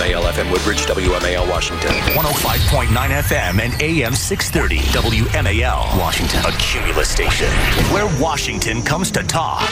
WMAL-FM Woodbridge, WMAL Washington. 105.9 FM and AM 630. WMAL Washington. A Cumulus station where Washington comes to talk.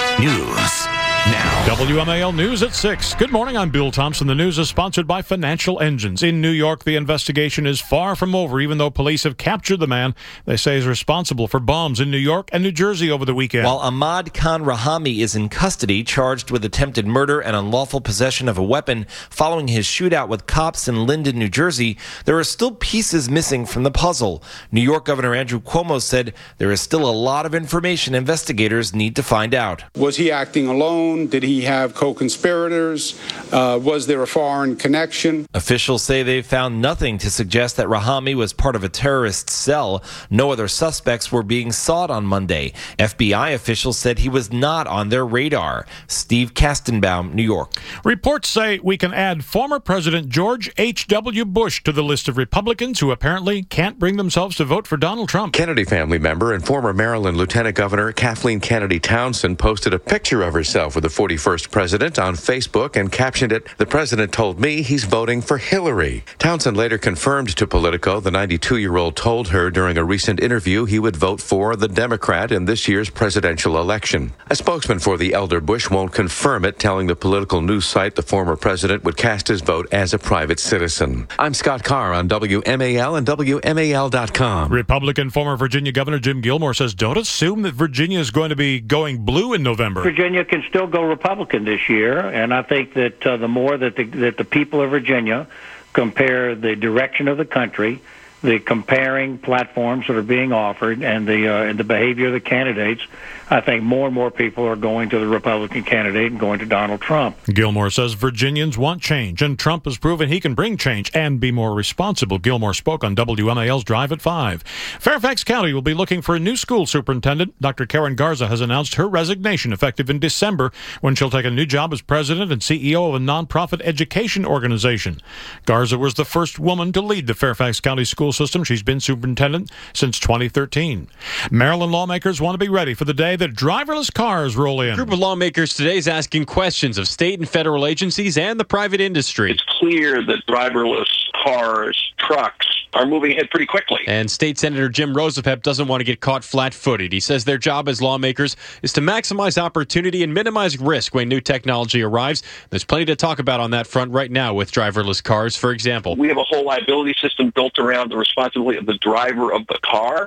News now. WMAL News at 6. Good morning, I'm Bill Thompson. The news is sponsored by Financial Engines. In New York, the investigation is far from over, even though police have captured the man they say is responsible for bombs in New York and New Jersey over the weekend. While Ahmad Khan Rahami is in custody, charged with attempted murder and unlawful possession of a weapon following his shootout with cops in Linden, New Jersey, there are still pieces missing from the puzzle. New York Governor Andrew Cuomo said there is still a lot of information investigators need to find out. Was he acting alone? Did he have co-conspirators? Was there a foreign connection? Officials say they found nothing to suggest that Rahami was part of a terrorist cell. No other suspects were being sought on Monday. FBI officials said he was not on their radar. Steve Kastenbaum, New York. Reports say we can add former President George H.W. Bush to the list of Republicans who apparently can't bring themselves to vote for Donald Trump. Kennedy family member and former Maryland Lieutenant Governor Kathleen Kennedy Townsend posted a picture of herself with the 41st president on Facebook and captioned it, "The president told me he's voting for Hillary." Townsend later confirmed to Politico the 92-year-old told her during a recent interview he would vote for the Democrat in this year's presidential election. A spokesman for the elder Bush won't confirm it, telling the political news site the former president would cast his vote as a private citizen. I'm Scott Carr on WMAL and WMAL.com. Republican former Virginia Governor Jim Gilmore says don't assume that Virginia is going to be going blue in November. Virginia can still go Republican this year, and I think that the more that the people of Virginia compare the direction of the country, the comparing platforms that are being offered, and the behavior of the candidates, I think more and more people are going to the Republican candidate and going to Donald Trump. Gilmore says Virginians want change, and Trump has proven he can bring change and be more responsible. Gilmore spoke on WMAL's Drive at 5. Fairfax County will be looking for a new school superintendent. Dr. Karen Garza has announced her resignation effective in December when she'll take a new job as president and CEO of a nonprofit education organization. Garza was the first woman to lead the Fairfax County school system. She's been superintendent since 2013. Maryland lawmakers want to be ready for the day that driverless cars roll in. A group of lawmakers today is asking questions of state and federal agencies and the private industry. It's clear that driverless cars, trucks, are moving ahead pretty quickly. And State Senator Jim Rosapep doesn't want to get caught flat-footed. He says their job as lawmakers is to maximize opportunity and minimize risk when new technology arrives. There's plenty to talk about on that front right now with driverless cars, for example. We have a whole liability system built around the responsibility of the driver of the car.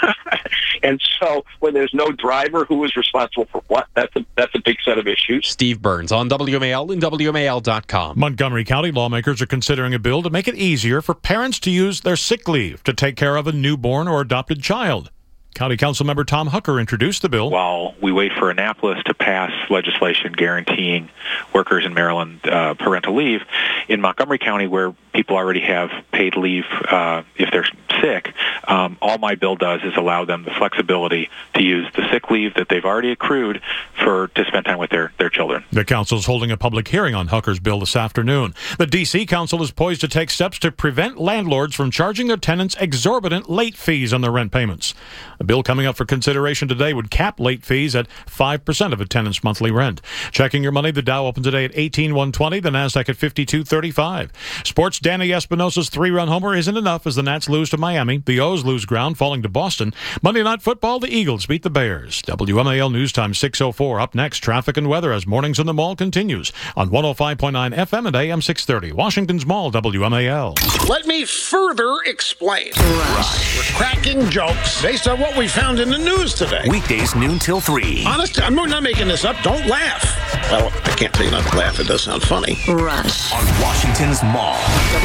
And so when there's no driver, who is responsible for what? That's a big set of issues. Steve Burns on WMAL and WMAL.com. Montgomery County lawmakers are considering a bill to make it easier for parents to use their sick leave to take care of a newborn or adopted child. County Council member Tom Hooker introduced the bill. While we wait for Annapolis to pass legislation guaranteeing workers in Maryland parental leave, in Montgomery County, where people already have paid leave if they're sick, all my bill does is allow them the flexibility to use the sick leave that they've already accrued to spend time with their children. The council is holding a public hearing on Hooker's bill this afternoon. The D.C. Council is poised to take steps to prevent landlords from charging their tenants exorbitant late fees on their rent payments. A bill coming up for consideration today would cap late fees at 5% of a tenant's monthly rent. Checking your money, the Dow opened today at 18,120, the Nasdaq at 52.35. Sports, Danny Espinosa's 3-run homer isn't enough as the Nats lose to Miami. The O's lose ground, falling to Boston. Monday Night Football, the Eagles beat the Bears. WMAL News Time 6:04. Up next, traffic and weather as Mornings in the Mall continues on 105.9 FM and AM 630. Washington's Mall, WMAL. Let me further explain. We're cracking jokes based on what we found in the news today. Weekdays noon till 3. Honest, I'm not making this up. Don't laugh. Well, I can't tell you not to laugh. It does sound funny. Rush on Washington's Mall.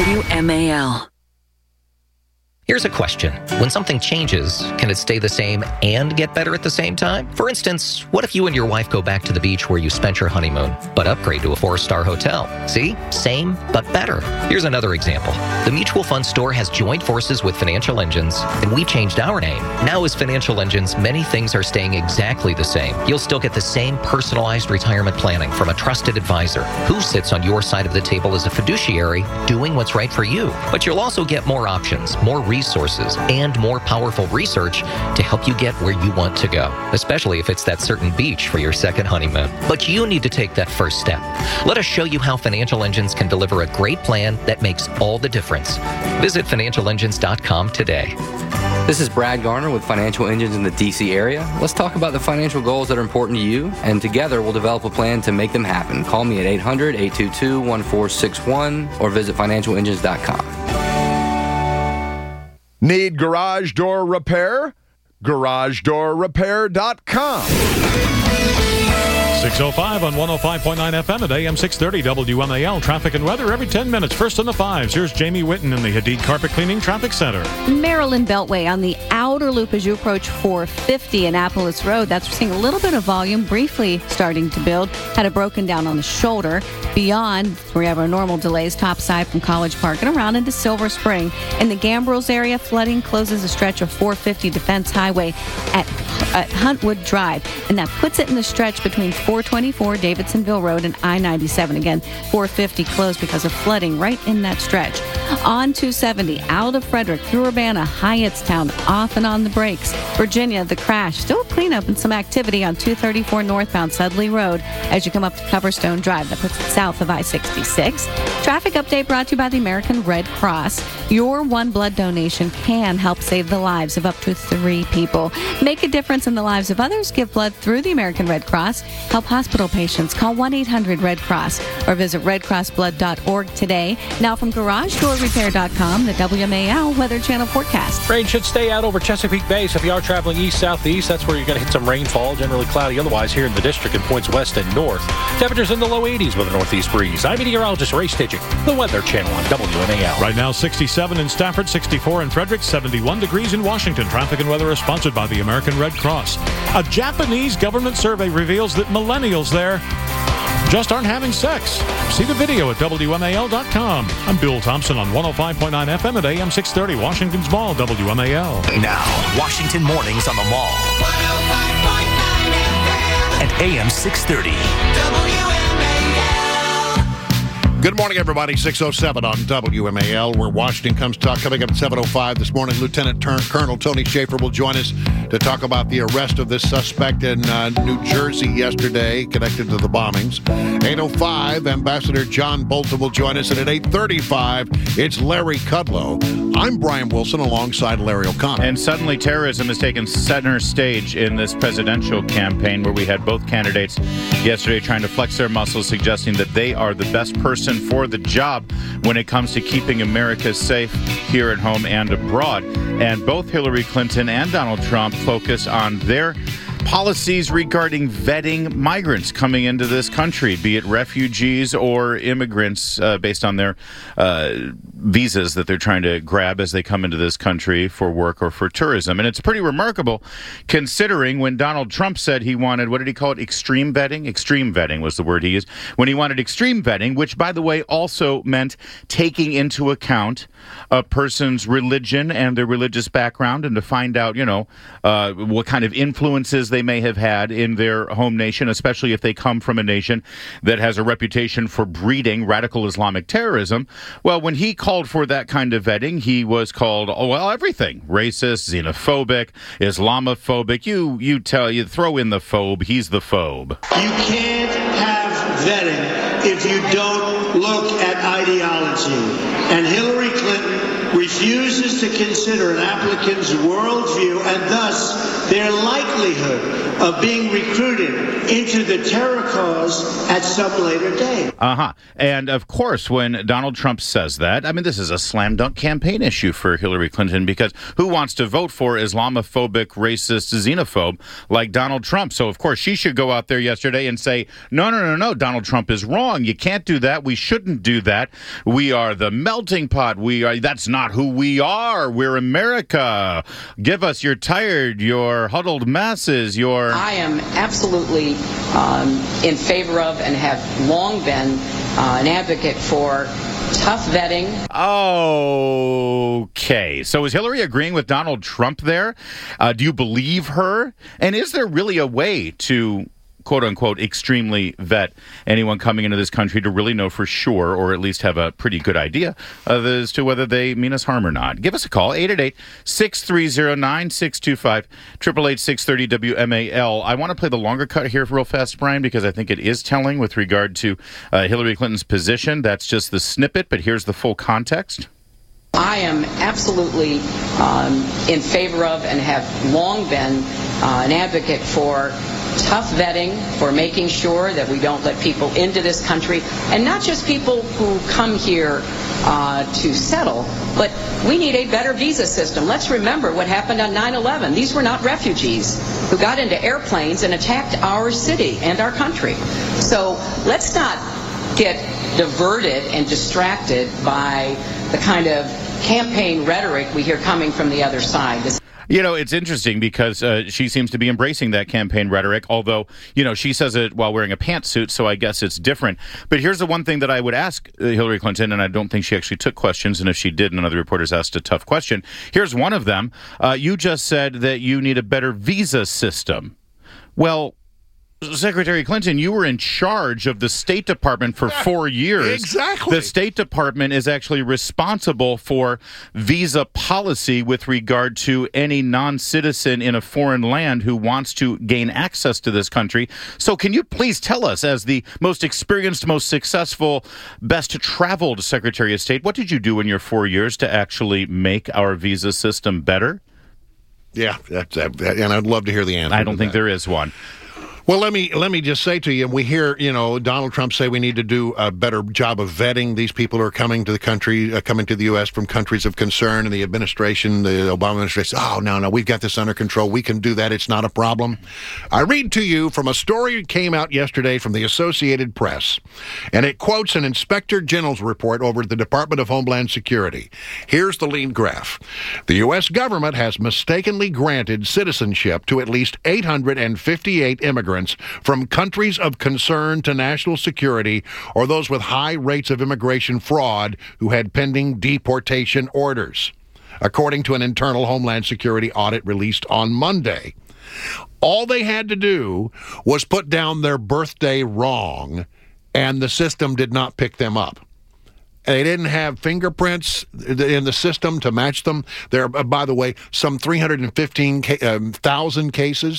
WMAL. Here's a question. When something changes, can it stay the same and get better at the same time? For instance, what if you and your wife go back to the beach where you spent your honeymoon, but upgrade to a 4-star hotel? See? Same, but better. Here's another example. The Mutual Fund Store has joined forces with Financial Engines, and we changed our name. Now as Financial Engines, many things are staying exactly the same. You'll still get the same personalized retirement planning from a trusted advisor who sits on your side of the table as a fiduciary doing what's right for you. But you'll also get more options, more resources, resources and more powerful research to help you get where you want to go, especially if it's that certain beach for your second honeymoon. But you need to take that first step. Let us show you how Financial Engines can deliver a great plan that makes all the difference. Visit financialengines.com today. This is Brad Garner with Financial Engines in the D.C. area. Let's talk about the financial goals that are important to you, and together we'll develop a plan to make them happen. Call me at 800-822-1461 or visit financialengines.com. Need garage door repair? GarageDoorRepair.com. 6:05 on 105.9 FM at AM 630 WMAL. Traffic and weather every 10 minutes. First in the fives. Here's Jamie Whitten in the Hadid Carpet Cleaning Traffic Center. Maryland Beltway on the outer loop as you approach 450 Annapolis Road. That's seeing a little bit of volume, briefly starting to build. Had it broken down on the shoulder. Beyond, we have our normal delays topside from College Park and around into Silver Spring. In the Gambrills area, flooding closes a stretch of 450 Defense Highway at Huntwood Drive. And that puts it in the stretch between 424 Davidsonville Road and I-97. Again, 450 closed because of flooding right in that stretch. On 270, out of Frederick through Urbana, Hyattstown, off and on the brakes. Virginia, the crash. Still cleanup and some activity on 234 northbound Sudley Road as you come up to Coverstone Drive. That puts it south of I-66. Traffic update brought to you by the American Red Cross. Your one blood donation can help save the lives of up to 3 people. Make a difference in the lives of others. Give blood through the American Red Cross. Help hospital patients. Call 1-800-RED-CROSS or visit redcrossblood.org today. Now from GarageDoorRepair.com, the WMAL Weather Channel forecast. Rain should stay out over Chesapeake Bay, so if you are traveling east-southeast, that's where you're going to hit some rainfall. Generally cloudy otherwise here in the district and points west and north. Temperatures in the low 80s with a northeast breeze. I'm meteorologist Ray Stitching, the Weather Channel on WMAL. Right now, 67 in Stafford, 64 in Frederick, 71 degrees in Washington. Traffic and weather is sponsored by the American Red Cross. A Japanese government survey reveals that millennials there just aren't having sex. See the video at WMAL.com. I'm Bill Thompson on 105.9 FM at AM 630, Washington's Mall, WMAL. Now, Washington Mornings on the Mall. 105.9 FM at AM 630. Good morning, everybody. 6:07 on WMAL, where Washington comes to talk. Coming up at 7:05 this morning, Lieutenant Colonel Tony Schaefer will join us to talk about the arrest of this suspect in New Jersey yesterday connected to the bombings. 8:05, Ambassador John Bolton will join us, and at 8:35, it's Larry Kudlow. I'm Brian Wilson alongside Larry O'Connor. And suddenly terrorism has taken center stage in this presidential campaign, where we had both candidates yesterday trying to flex their muscles, suggesting that they are the best person for the job when it comes to keeping America safe here at home and abroad. And both Hillary Clinton and Donald Trump focus on their policies regarding vetting migrants coming into this country, be it refugees or immigrants based on their visas that they're trying to grab as they come into this country for work or for tourism. And it's pretty remarkable considering when Donald Trump said he wanted, what did he call it, extreme vetting? Extreme vetting was the word he used. When he wanted extreme vetting, which, by the way, also meant taking into account a person's religion and their religious background and to find out, what kind of influences they may have had in their home nation, especially if they come from a nation that has a reputation for breeding radical Islamic terrorism. Well, when he called for that kind of vetting, he was called, everything. Racist, xenophobic, Islamophobic. You throw in the phobe, he's the phobe. You can't have vetting if you don't look at ideology. And Hillary Clinton refuses to consider an applicant's worldview and thus their likelihood of being recruited into the terror cause at some later date. And of course, when Donald Trump says that, this is a slam dunk campaign issue for Hillary Clinton, because who wants to vote for Islamophobic, racist, xenophobe like Donald Trump? So of course she should go out there yesterday and say, no, Donald Trump is wrong. You can't do that. We shouldn't do that. We are the melting pot. That's not who we are. We're America. Give us your tired, your huddled masses, your... I am absolutely in favor of and have long been an advocate for tough vetting. Okay. So is Hillary agreeing with Donald Trump there? Do you believe her? And is there really a way to quote-unquote, extremely vet anyone coming into this country to really know for sure, or at least have a pretty good idea as to whether they mean us harm or not. Give us a call, 888-630-9625, 888-630-WMAL. I want to play the longer cut here real fast, Brian, because I think it is telling with regard to Hillary Clinton's position. That's just the snippet, but here's the full context. I am absolutely in favor of and have long been an advocate for tough vetting, for making sure that we don't let people into this country, and not just people who come here to settle, but we need a better visa system. Let's remember what happened on 9/11. These were not refugees who got into airplanes and attacked our city and our country. So let's not get diverted and distracted by the kind of campaign rhetoric we hear coming from the other side. You know, it's interesting because she seems to be embracing that campaign rhetoric, although, you know, she says it while wearing a pantsuit, so I guess it's different. But here's the one thing that I would ask Hillary Clinton, and I don't think she actually took questions, and if she did, none of the reporters asked a tough question. Here's one of them. You just said that you need a better visa system. Well, Secretary Clinton, you were in charge of the State Department for 4 years. Exactly. The State Department is actually responsible for visa policy with regard to any non-citizen in a foreign land who wants to gain access to this country. So can you please tell us, as the most experienced, most successful, best traveled Secretary of State, what did you do in your 4 years to actually make our visa system better? Yeah, and I'd love to hear the answer. I don't think there is one. Well, let me just say to you, we hear, Donald Trump say we need to do a better job of vetting these people who are coming to the country, coming to the U.S. from countries of concern, and the administration, the Obama administration, oh, no, we've got this under control. We can do that. It's not a problem. I read to you from a story that came out yesterday from the Associated Press, and it quotes an Inspector General's report over at the Department of Homeland Security. Here's the lead graph. The U.S. government has mistakenly granted citizenship to at least 858 immigrants from countries of concern to national security or those with high rates of immigration fraud who had pending deportation orders, according to an internal Homeland Security audit released on Monday. All they had to do was put down their birthday wrong, and the system did not pick them up. They didn't have fingerprints in the system to match them. There are, by the way, some 315,000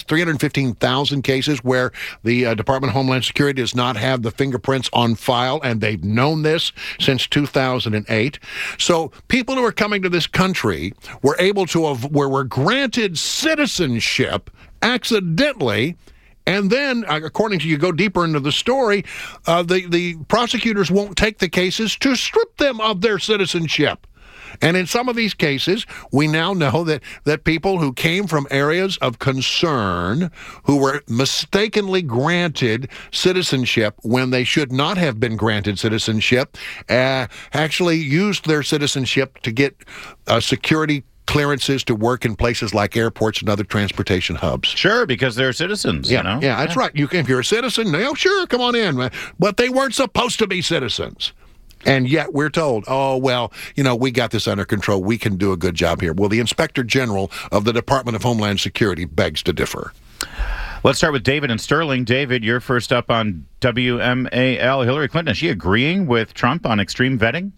cases where the Department of Homeland Security does not have the fingerprints on file, and they've known this since 2008. So people who are coming to this country were granted citizenship accidentally. And then, according to you go deeper into the story, the prosecutors won't take the cases to strip them of their citizenship. And in some of these cases, we now know that people who came from areas of concern, who were mistakenly granted citizenship when they should not have been granted citizenship, actually used their citizenship to get security clearances to work in places like airports and other transportation hubs. Sure, because they're citizens, Yeah, that's right. If you're a citizen, sure, come on in. But they weren't supposed to be citizens. And yet we're told, we got this under control. We can do a good job here. Well, the Inspector General of the Department of Homeland Security begs to differ. Let's start with David in Sterling. David, you're first up on WMAL. Hillary Clinton, is she agreeing with Trump on extreme vetting?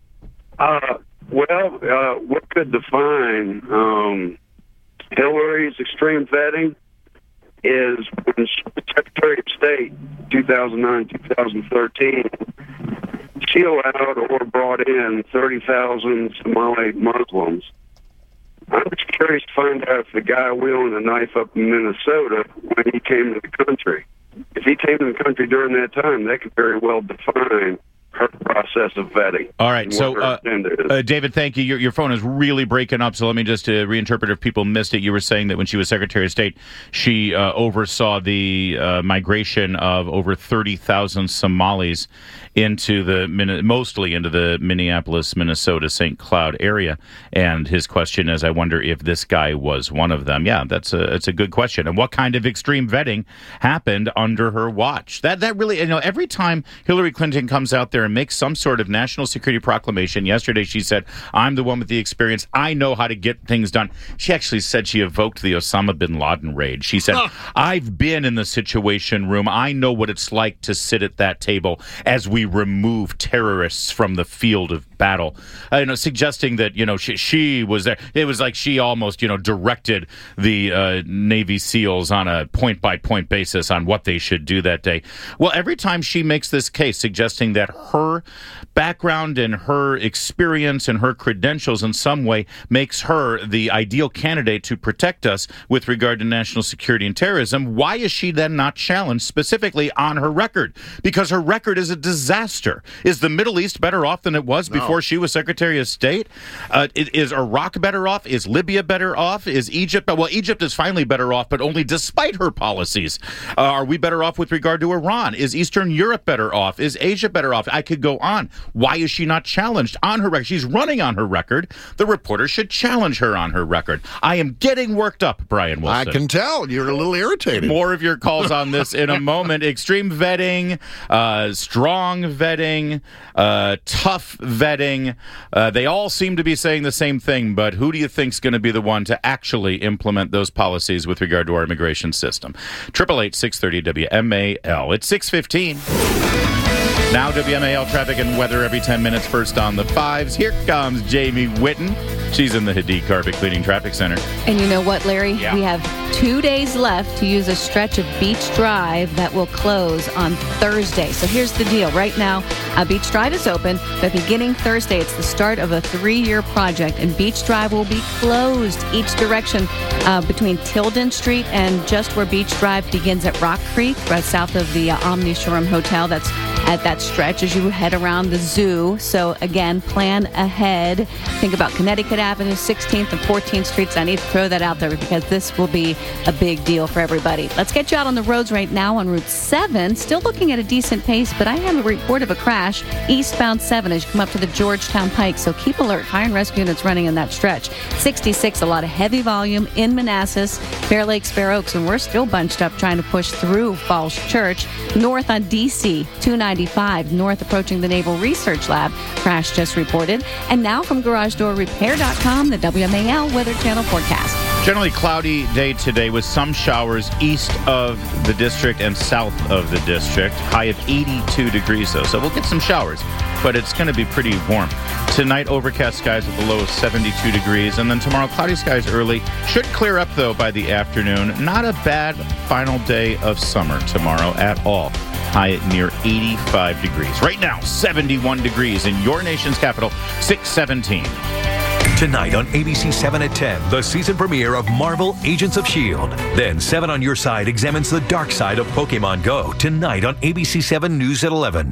What could define Hillary's extreme vetting is when Secretary of State, 2009-2013, she allowed or brought in 30,000 Somali Muslims. I'm just curious to find out if the guy wielding a knife up in Minnesota when he came to the country. If he came to the country during that time, that could very well define her process of vetting. All right, so David, thank you. Your phone is really breaking up, so let me just reinterpret if people missed it. You were saying that when she was Secretary of State, she oversaw the migration of over 30,000 Somalis mostly into the Minneapolis, Minnesota, St. Cloud area. And his question is, I wonder if this guy was one of them. Yeah, it's a good question. And what kind of extreme vetting happened under her watch? That really, every time Hillary Clinton comes out there there and make some sort of national security proclamation. Yesterday she said, I'm the one with the experience. I know how to get things done. She actually said she evoked the Osama bin Laden raid. She said, I've been in the Situation Room. I know what it's like to sit at that table as we remove terrorists from the field of battle. Suggesting that, she was there. It was like she almost, directed the Navy SEALs on a point-by-point basis on what they should do that day. Well, every time she makes this case suggesting that her background and her experience and her credentials in some way makes her the ideal candidate to protect us with regard to national security and terrorism, why is she then not challenged specifically on her record? Because her record is a disaster. Is the Middle East better off than it was before she was Secretary of State? Is Iraq better off? Is Libya better off? Is Egypt? Well, Egypt is finally better off, but only despite her policies. Are we better off with regard to Iran? Is Eastern Europe better off? Is Asia better off? I could go on. Why is she not challenged on her record? She's running on her record. The reporter should challenge her on her record. I am getting worked up, Brian Wilson. I can tell. You're a little irritated. More of your calls on this in a moment. Extreme vetting, strong vetting, tough vetting. They all seem to be saying the same thing, but who do you think is going to be the one to actually implement those policies with regard to our immigration system? 888-630 WMAL. It's 6:15. Now WMAL traffic and weather every 10 minutes. First on the 5s. Here comes Jamie Whitten. She's in the Hadid Carpet Cleaning Traffic Center. And you know what, Larry? Yeah. We have 2 days left to use a stretch of Beach Drive that will close on Thursday. So here's the deal. Right now, Beach Drive is open, but beginning Thursday, it's the start of a 3-year project, and Beach Drive will be closed each direction between Tilden Street and just where Beach Drive begins at Rock Creek, right south of the Omni Shoreham Hotel. That's at that stretch as you head around the zoo. So again, plan ahead. Think about Connecticut Avenue, 16th and 14th Streets. I need to throw that out there because this will be a big deal for everybody. Let's get you out on the roads right now on Route 7. Still looking at a decent pace, but I have a report of a crash eastbound 7 as you come up to the Georgetown Pike. So keep alert. Fire and rescue units running in that stretch. 66, a lot of heavy volume in Manassas, Bear Lake, Fair Oaks, and we're still bunched up trying to push through Falls Church. North on DC, 295, north approaching the Naval Research Lab. Crash just reported. And now from GarageDoorRepair.com, the WMAL Weather Channel forecast. Generally cloudy day today with some showers east of the district and south of the district. High of 82 degrees, though. So we'll get some showers, but it's going to be pretty warm. Tonight, overcast skies with a low of 72 degrees. And then tomorrow, cloudy skies early. Should clear up, though, by the afternoon. Not a bad final day of summer tomorrow at all. High at near 85 degrees. Right now, 71 degrees in your nation's capital, 617. Tonight on ABC 7 at 10, the season premiere of Marvel Agents of S.H.I.E.L.D. Then 7 on Your Side examines the dark side of Pokemon Go. Tonight on ABC 7 News at 11.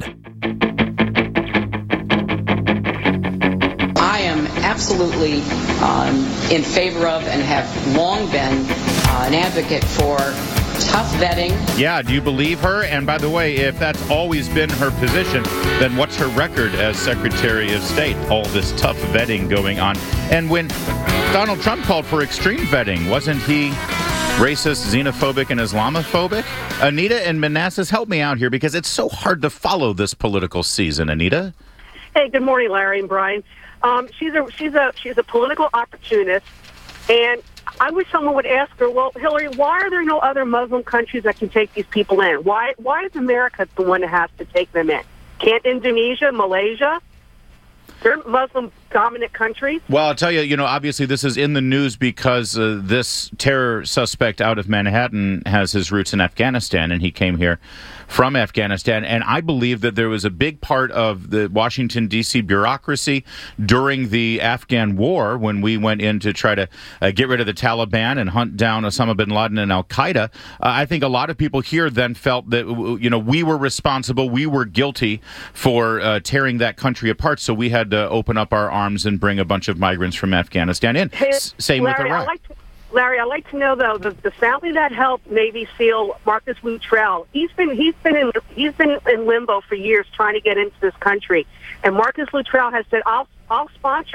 I am absolutely in favor of and have long been an advocate for tough vetting. Yeah, do you believe her? And by the way, if that's always been her position, then what's her record as Secretary of State? All this tough vetting going on. And when Donald Trump called for extreme vetting, wasn't he racist, xenophobic, and Islamophobic? Anita in Manassas, help me out here because it's so hard to follow this political season. Anita? Hey, good morning, Larry and Brian. She's a political opportunist, and I wish someone would ask her, well, Hillary, why are there no other Muslim countries that can take these people in? Why is America the one that has to take them in? Can't Indonesia, Malaysia? They're Muslim-dominant countries. Well, I'll tell you, obviously this is in the news because this terror suspect out of Manhattan has his roots in Afghanistan, and he came here from Afghanistan. And I believe that there was a big part of the Washington, D.C. bureaucracy during the Afghan war when we went in to try to get rid of the Taliban and hunt down Osama bin Laden and al-Qaeda. I think a lot of people here then felt that, we were responsible, we were guilty for tearing that country apart. So we had to open up our arms and bring a bunch of migrants from Afghanistan in. Hey, Same Larry, with Iraq. Larry, I'd like to know though the family that helped Navy SEAL Marcus Luttrell. He's been in limbo for years trying to get into this country, and Marcus Luttrell has said, "I'll sponsor him."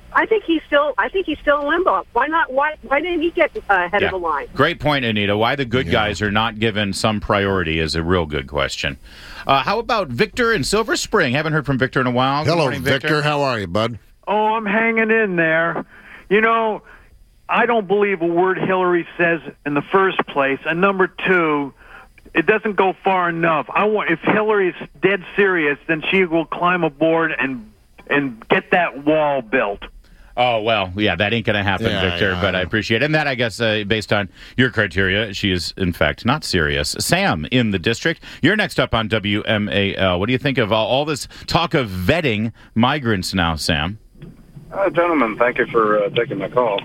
I think he's still in limbo. Why not? Why didn't he get ahead of the line? Great point, Anita. Why the good guys are not given some priority is a real good question. How about Victor in Silver Spring? Haven't heard from Victor in a while. Hello, Good morning, Victor. How are you, bud? Oh, I'm hanging in there. You know, I don't believe a word Hillary says in the first place, and number two, it doesn't go far enough. If Hillary's dead serious, then she will climb aboard and get that wall built. Oh, well, yeah, that ain't going to happen, Victor, but I appreciate it. And that, I guess, based on your criteria, she is, in fact, not serious. Sam in the district, you're next up on WMAL. What do you think of all this talk of vetting migrants now, Sam? Gentlemen, thank you for taking my call.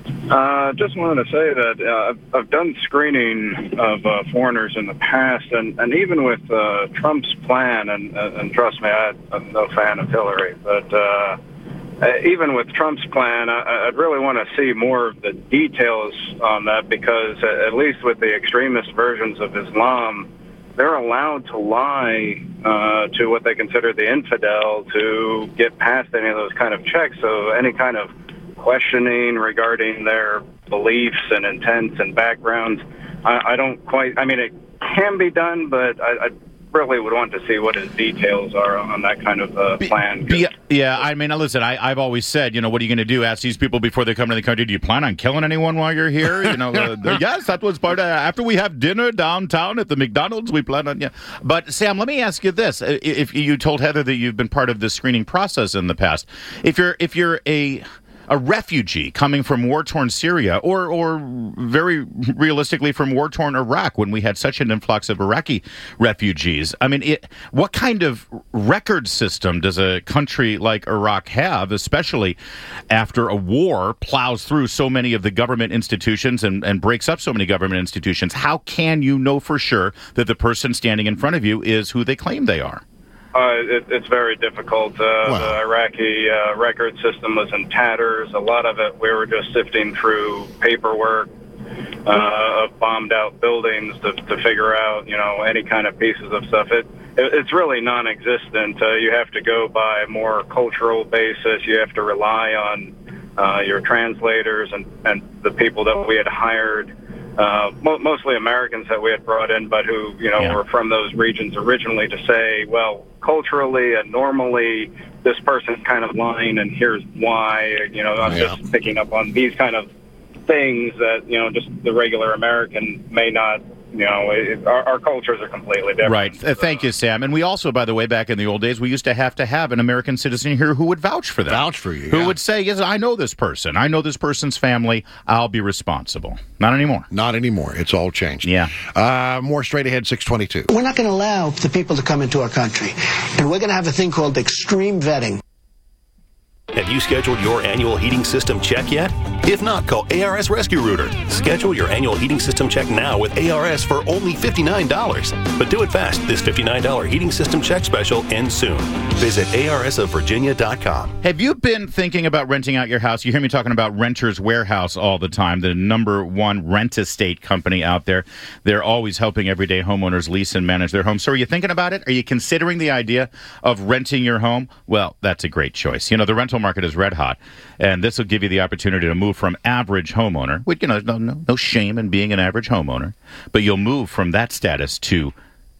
Just wanted to say that I've done screening of foreigners in the past, and even with Trump's plan, and trust me, I'm no fan of Hillary, but even with Trump's plan, I'd really want to see more of the details on that, because at least with the extremist versions of Islam, they're allowed to lie to what they consider the infidel to get past any of those kind of checks. So any kind of questioning regarding their beliefs and intents and backgrounds, I don't quite, I mean, it can be done, but I really would want to see what his details are on that kind of plan. Yeah, I mean, listen, I've always said, what are you going to do? Ask these people before they come to the country, do you plan on killing anyone while you're here? Yes, that was part of, after we have dinner downtown at the McDonald's, we plan on, But, Sam, let me ask you this. If you told Heather that you've been part of this screening process in the past, if you're a refugee coming from war-torn Syria, or very realistically from war-torn Iraq, when we had such an influx of Iraqi refugees. I mean, what kind of record system does a country like Iraq have, especially after a war plows through so many of the government institutions and breaks up so many government institutions? How can you know for sure that the person standing in front of you is who they claim they are? It's very difficult. The Iraqi record system was in tatters. A lot of it, we were just sifting through paperwork of bombed-out buildings to figure out, any kind of pieces of stuff. It's really non-existent. You have to go by a more cultural basis. You have to rely on your translators and the people that we had hired. Mostly Americans that we had brought in, but who, were from those regions originally, to say, well, culturally and normally this person's kind of lying, and here's why. I'm just picking up on these kind of things that, just the regular American may not. Our cultures are completely different. Right. Thank you, Sam. And we also, by the way, back in the old days, we used to have an American citizen here who would vouch for them. Vouch for you. Who would say, yes, I know this person. I know this person's family. I'll be responsible. Not anymore. Not anymore. It's all changed. Yeah. More straight ahead, 622. We're not going to allow the people to come into our country. And we're going to have a thing called extreme vetting. Have you scheduled your annual heating system check yet? If not, call ARS Rescue Rooter. Schedule your annual heating system check now with ARS for only $59. But do it fast. This $59 heating system check special ends soon. Visit arsofvirginia.com. Have you been thinking about renting out your house? You hear me talking about Renters Warehouse all the time, the #1 rent-estate company out there. They're always helping everyday homeowners lease and manage their homes. So are you thinking about it? Are you considering the idea of renting your home? Well, that's a great choice. The rental market is red hot, and this will give you the opportunity to move from average homeowner, which, no shame in being an average homeowner, but you'll move from that status to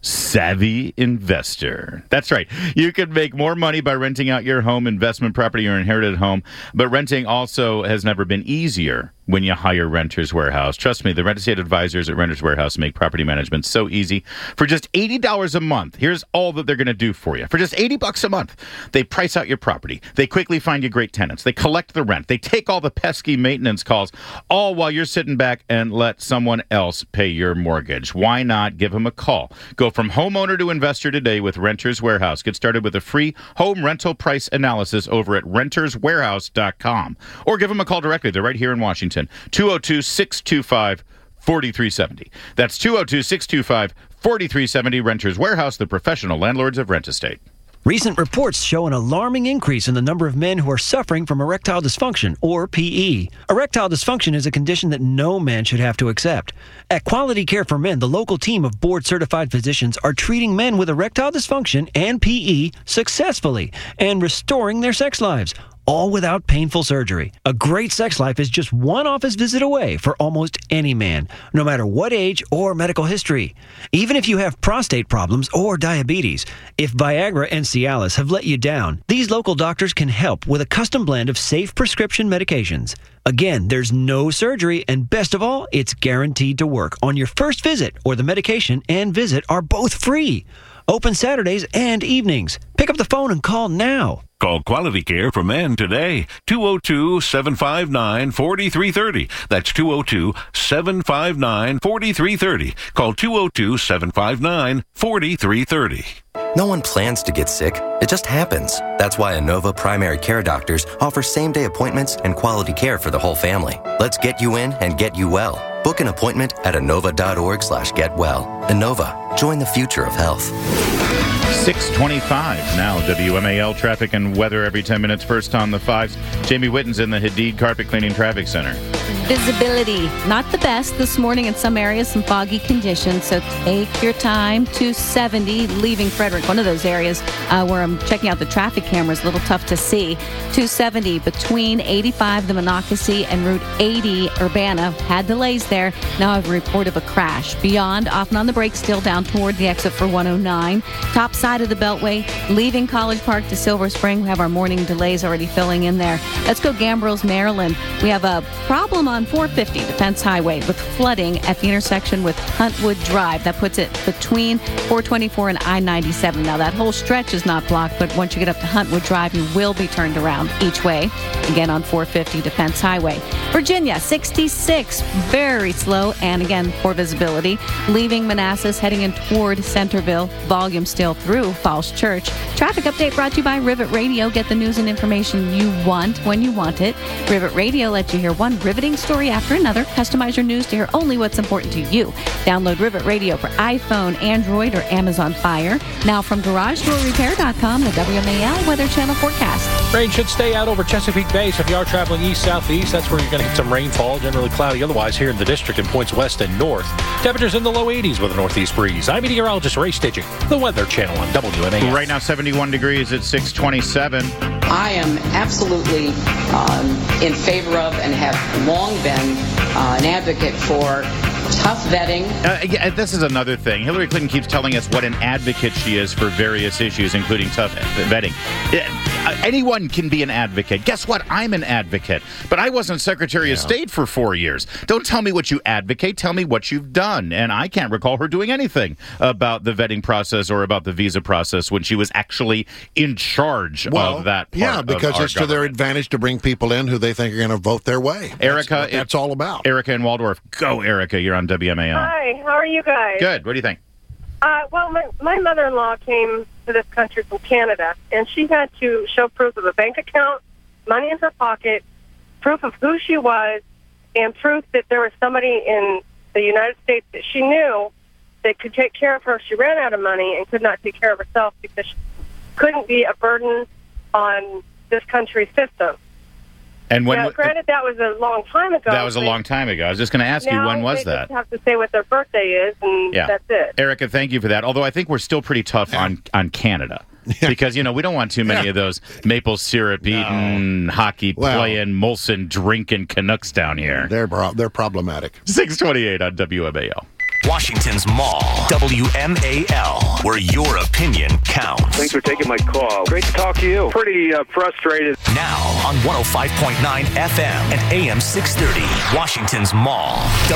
savvy investor. That's right. You can make more money by renting out your home, investment property, or inherited home, but renting also has never been easier when you hire Renters Warehouse. Trust me, the real estate advisors at Renters Warehouse make property management so easy. For just $80 a month, here's all that they're going to do for you. For just $80 a month, they price out your property. They quickly find you great tenants. They collect the rent. They take all the pesky maintenance calls, all while you're sitting back and let someone else pay your mortgage. Why not give them a call? Go from homeowner to investor today with Renters Warehouse. Get started with a free home rental price analysis over at renterswarehouse.com. Or give them a call directly. They're right here in Washington. 202-625-4370. That's 202-625-4370. Renters Warehouse, the professional landlords of Rent Estate. Recent reports show an alarming increase in the number of men who are suffering from erectile dysfunction, or PE. Erectile dysfunction is a condition that no man should have to accept. At Quality Care for Men, the local team of board-certified physicians are treating men with erectile dysfunction and PE successfully and restoring their sex lives, all without painful surgery. A great sex life is just one office visit away for almost any man, no matter what age or medical history. Even if you have prostate problems or diabetes, if Viagra and Cialis have let you down, these local doctors can help with a custom blend of safe prescription medications. Again, there's no surgery, and best of all, it's guaranteed to work on your first visit, or the medication and visit are both free. Open Saturdays and evenings. Pick up the phone and call now. Call Quality Care for Men today. 202-759-4330. That's 202-759-4330. Call 202-759-4330. No one plans to get sick. It just happens. That's why Inova Primary Care Doctors offer same-day appointments and quality care for the whole family. Let's get you in and get you well. Book an appointment at inova.org/getwell. Inova. Join the future of health. 6:25 now. WMAL traffic and weather every 10 minutes. First on the 5s. Jamie Witten's in the Hadid Carpet Cleaning Traffic Center. Visibility, not the best this morning in some areas, some foggy conditions. So take your time. 270 leaving Frederick, one of those areas where I'm checking out the traffic cameras, a little tough to see. 270 between 85, the Monocacy, and Route 80, Urbana. Had delays there. Now I've reported a crash. Beyond, off and on the brake, still down toward the exit for 109. Top side of the Beltway, leaving College Park to Silver Spring. We have our morning delays already filling in there. Let's go Gambrills, Maryland. We have a problem on 450 Defense Highway with flooding at the intersection with Huntwood Drive. That puts it between 424 and I-97. Now, that whole stretch is not blocked, but once you get up to Huntwood Drive, you will be turned around each way. Again, on 450 Defense Highway. Virginia, 66, very slow, and again, poor visibility. Leaving Manassas, heading in toward Centerville. Volume still through Falls Church. Traffic update brought to you by Rivet Radio. Get the news and information you want when you want it. Rivet Radio lets you hear one riveting story after another. Customize your news to hear only what's important to you. Download Rivet Radio for iPhone, Android, or Amazon Fire. Now from GarageDoorRepair.com, the WMAL Weather Channel forecast. Rain should stay out over Chesapeake Bay, so if you are traveling east-southeast, that's where you're going to get some rainfall. Generally cloudy otherwise here in the district and points west and north. Temperatures in the low 80s with a northeast breeze. I'm meteorologist Ray Stitching, the Weather Channel on WMAL. Right now, 71 degrees at 6:27. I am absolutely in favor of and have long been an advocate for tough vetting. This is another thing. Hillary Clinton keeps telling us what an advocate she is for various issues, including tough vetting. Anyone can be an advocate. Guess what? I'm an advocate. But I wasn't Secretary of State for 4 years. Don't tell me what you advocate. Tell me what you've done. And I can't recall her doing anything about the vetting process or about the visa process when she was actually in charge of that part. Yeah, because it's to their advantage to bring people in who they think are going to vote their way. Erica, that's all about. Erica in Waldorf. Go, Erica. You're on WMAL. Hi, how are you guys? Good. What do you think? Well, my mother-in-law came to this country from Canada, and she had to show proof of a bank account, money in her pocket, proof of who she was, and proof that there was somebody in the United States that she knew that could take care of her if she ran out of money and could not take care of herself because she couldn't be a burden on this country's system. And when? Now, granted, that was a long time ago. That was a long time ago. I was just going to ask you, when was that? They just have to say what their birthday is, and that's it. Erica, thank you for that. Although I think we're still pretty tough on Canada. Because, we don't want too many of those maple syrup eating, hockey playing, Molson drinking Canucks down here. They're problematic. 628 on WMAL. Washington's Mall, WMAL, where your opinion counts. Thanks for taking my call. Great to talk to you. Pretty frustrated. Now on 105.9 FM and AM 630, Washington's Mall,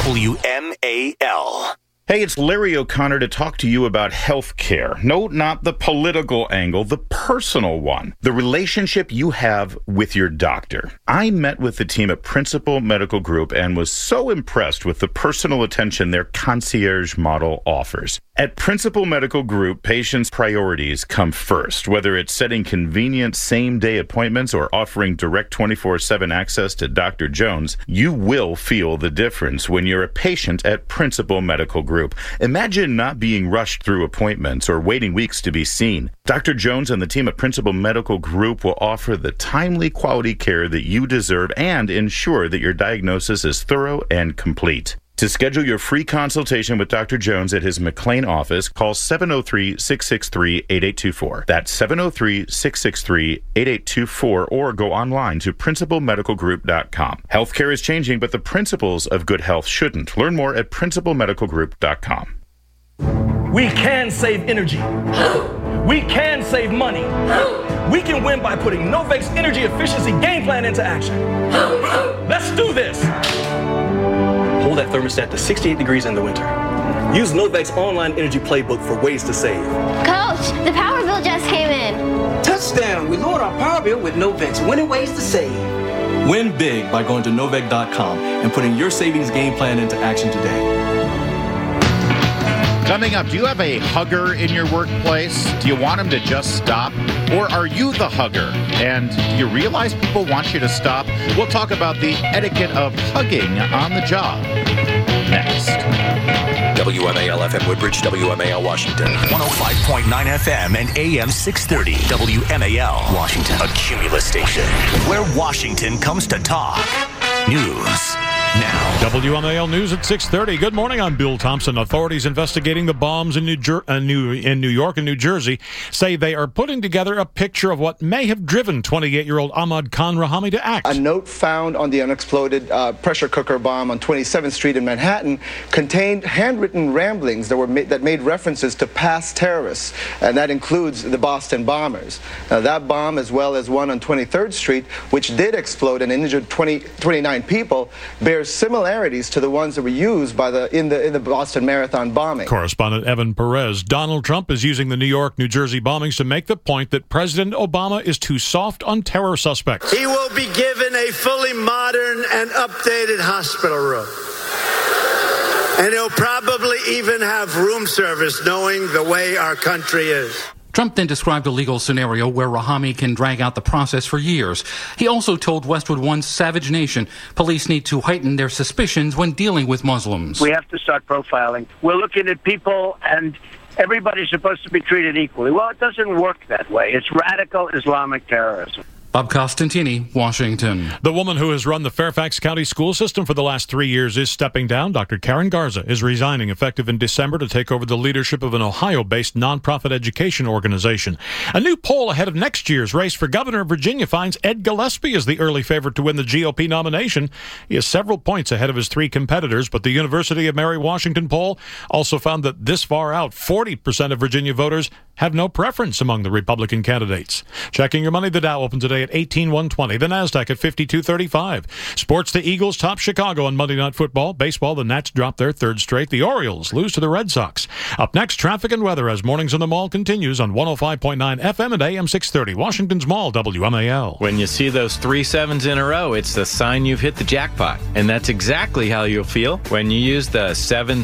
WMAL. Hey, it's Larry O'Connor to talk to you about health care. No, not the political angle, the personal one. The relationship you have with your doctor. I met with the team at Principal Medical Group and was so impressed with the personal attention their concierge model offers. At Principal Medical Group, patients' priorities come first, whether it's setting convenient same-day appointments or offering direct 24/7 access to Dr. Jones. You will feel the difference when you're a patient at Principal Medical Group. Imagine not being rushed through appointments or waiting weeks to be seen. Dr. Jones and the team at Principal Medical Group will offer the timely quality care that you deserve and ensure that your diagnosis is thorough and complete. To schedule your free consultation with Dr. Jones at his McLean office, call 703-663-8824. That's 703-663-8824, or go online to principalmedicalgroup.com. Healthcare is changing, but the principles of good health shouldn't. Learn more at principalmedicalgroup.com. We can save energy. We can save money. We can win by putting Novac's energy efficiency game plan into action. Let's do this. Hold that thermostat to 68 degrees in the winter. Use Novac's online energy playbook for ways to save. Coach, the power bill just came in. Touchdown! We lowered our power bill with Novac's winning ways to save. Win big by going to Novec.com and putting your savings game plan into action today. Coming up, do you have a hugger in your workplace? Do you want him to just stop? Or are you the hugger? And do you realize people want you to stop? We'll talk about the etiquette of hugging on the job next. WMAL FM Woodbridge, WMAL Washington. 105.9 FM and AM 630. WMAL Washington. A Cumulus station where Washington comes to talk. News now. WMAL News at 6:30. Good morning. I'm Bill Thompson. Authorities investigating the bombs in New York and New Jersey say they are putting together a picture of what may have driven 28-year-old Ahmad Khan Rahami to act. A note found on the unexploded pressure cooker bomb on 27th Street in Manhattan contained handwritten ramblings that made references to past terrorists, and that includes the Boston bombers. Now, that bomb, as well as one on 23rd Street, which did explode and injured 29 people, bears similarities to the ones that were used in the Boston Marathon bombing. Correspondent Evan Perez. Donald Trump is using the New York, New Jersey bombings to make the point that President Obama is too soft on terror suspects. He will be given a fully modern and updated hospital room. And he'll probably even have room service, knowing the way our country is. Trump then described a legal scenario where Rahami can drag out the process for years. He also told Westwood One's Savage Nation police need to heighten their suspicions when dealing with Muslims. We have to start profiling. We're looking at people and everybody's supposed to be treated equally. Well, it doesn't work that way. It's radical Islamic terrorism. Bob Costantini, Washington. The woman who has run the Fairfax County school system for the last 3 years is stepping down. Dr. Karen Garza is resigning effective in December to take over the leadership of an Ohio-based nonprofit education organization. A new poll ahead of next year's race for governor of Virginia finds Ed Gillespie as the early favorite to win the GOP nomination. He is several points ahead of his three competitors, but the University of Mary Washington poll also found that this far out, 40% of Virginia voters have no preference among the Republican candidates. Checking your money, the Dow opened today at 18,120. The Nasdaq at 52.35. Sports, the Eagles top Chicago on Monday Night Football. Baseball, the Nats drop their third straight. The Orioles lose to the Red Sox. Up next, traffic and weather as Mornings on the Mall continues on 105.9 FM and AM 630. Washington's Mall, WMAL. When you see those 3 sevens in a row, it's the sign you've hit the jackpot. And that's exactly how you'll feel when you use the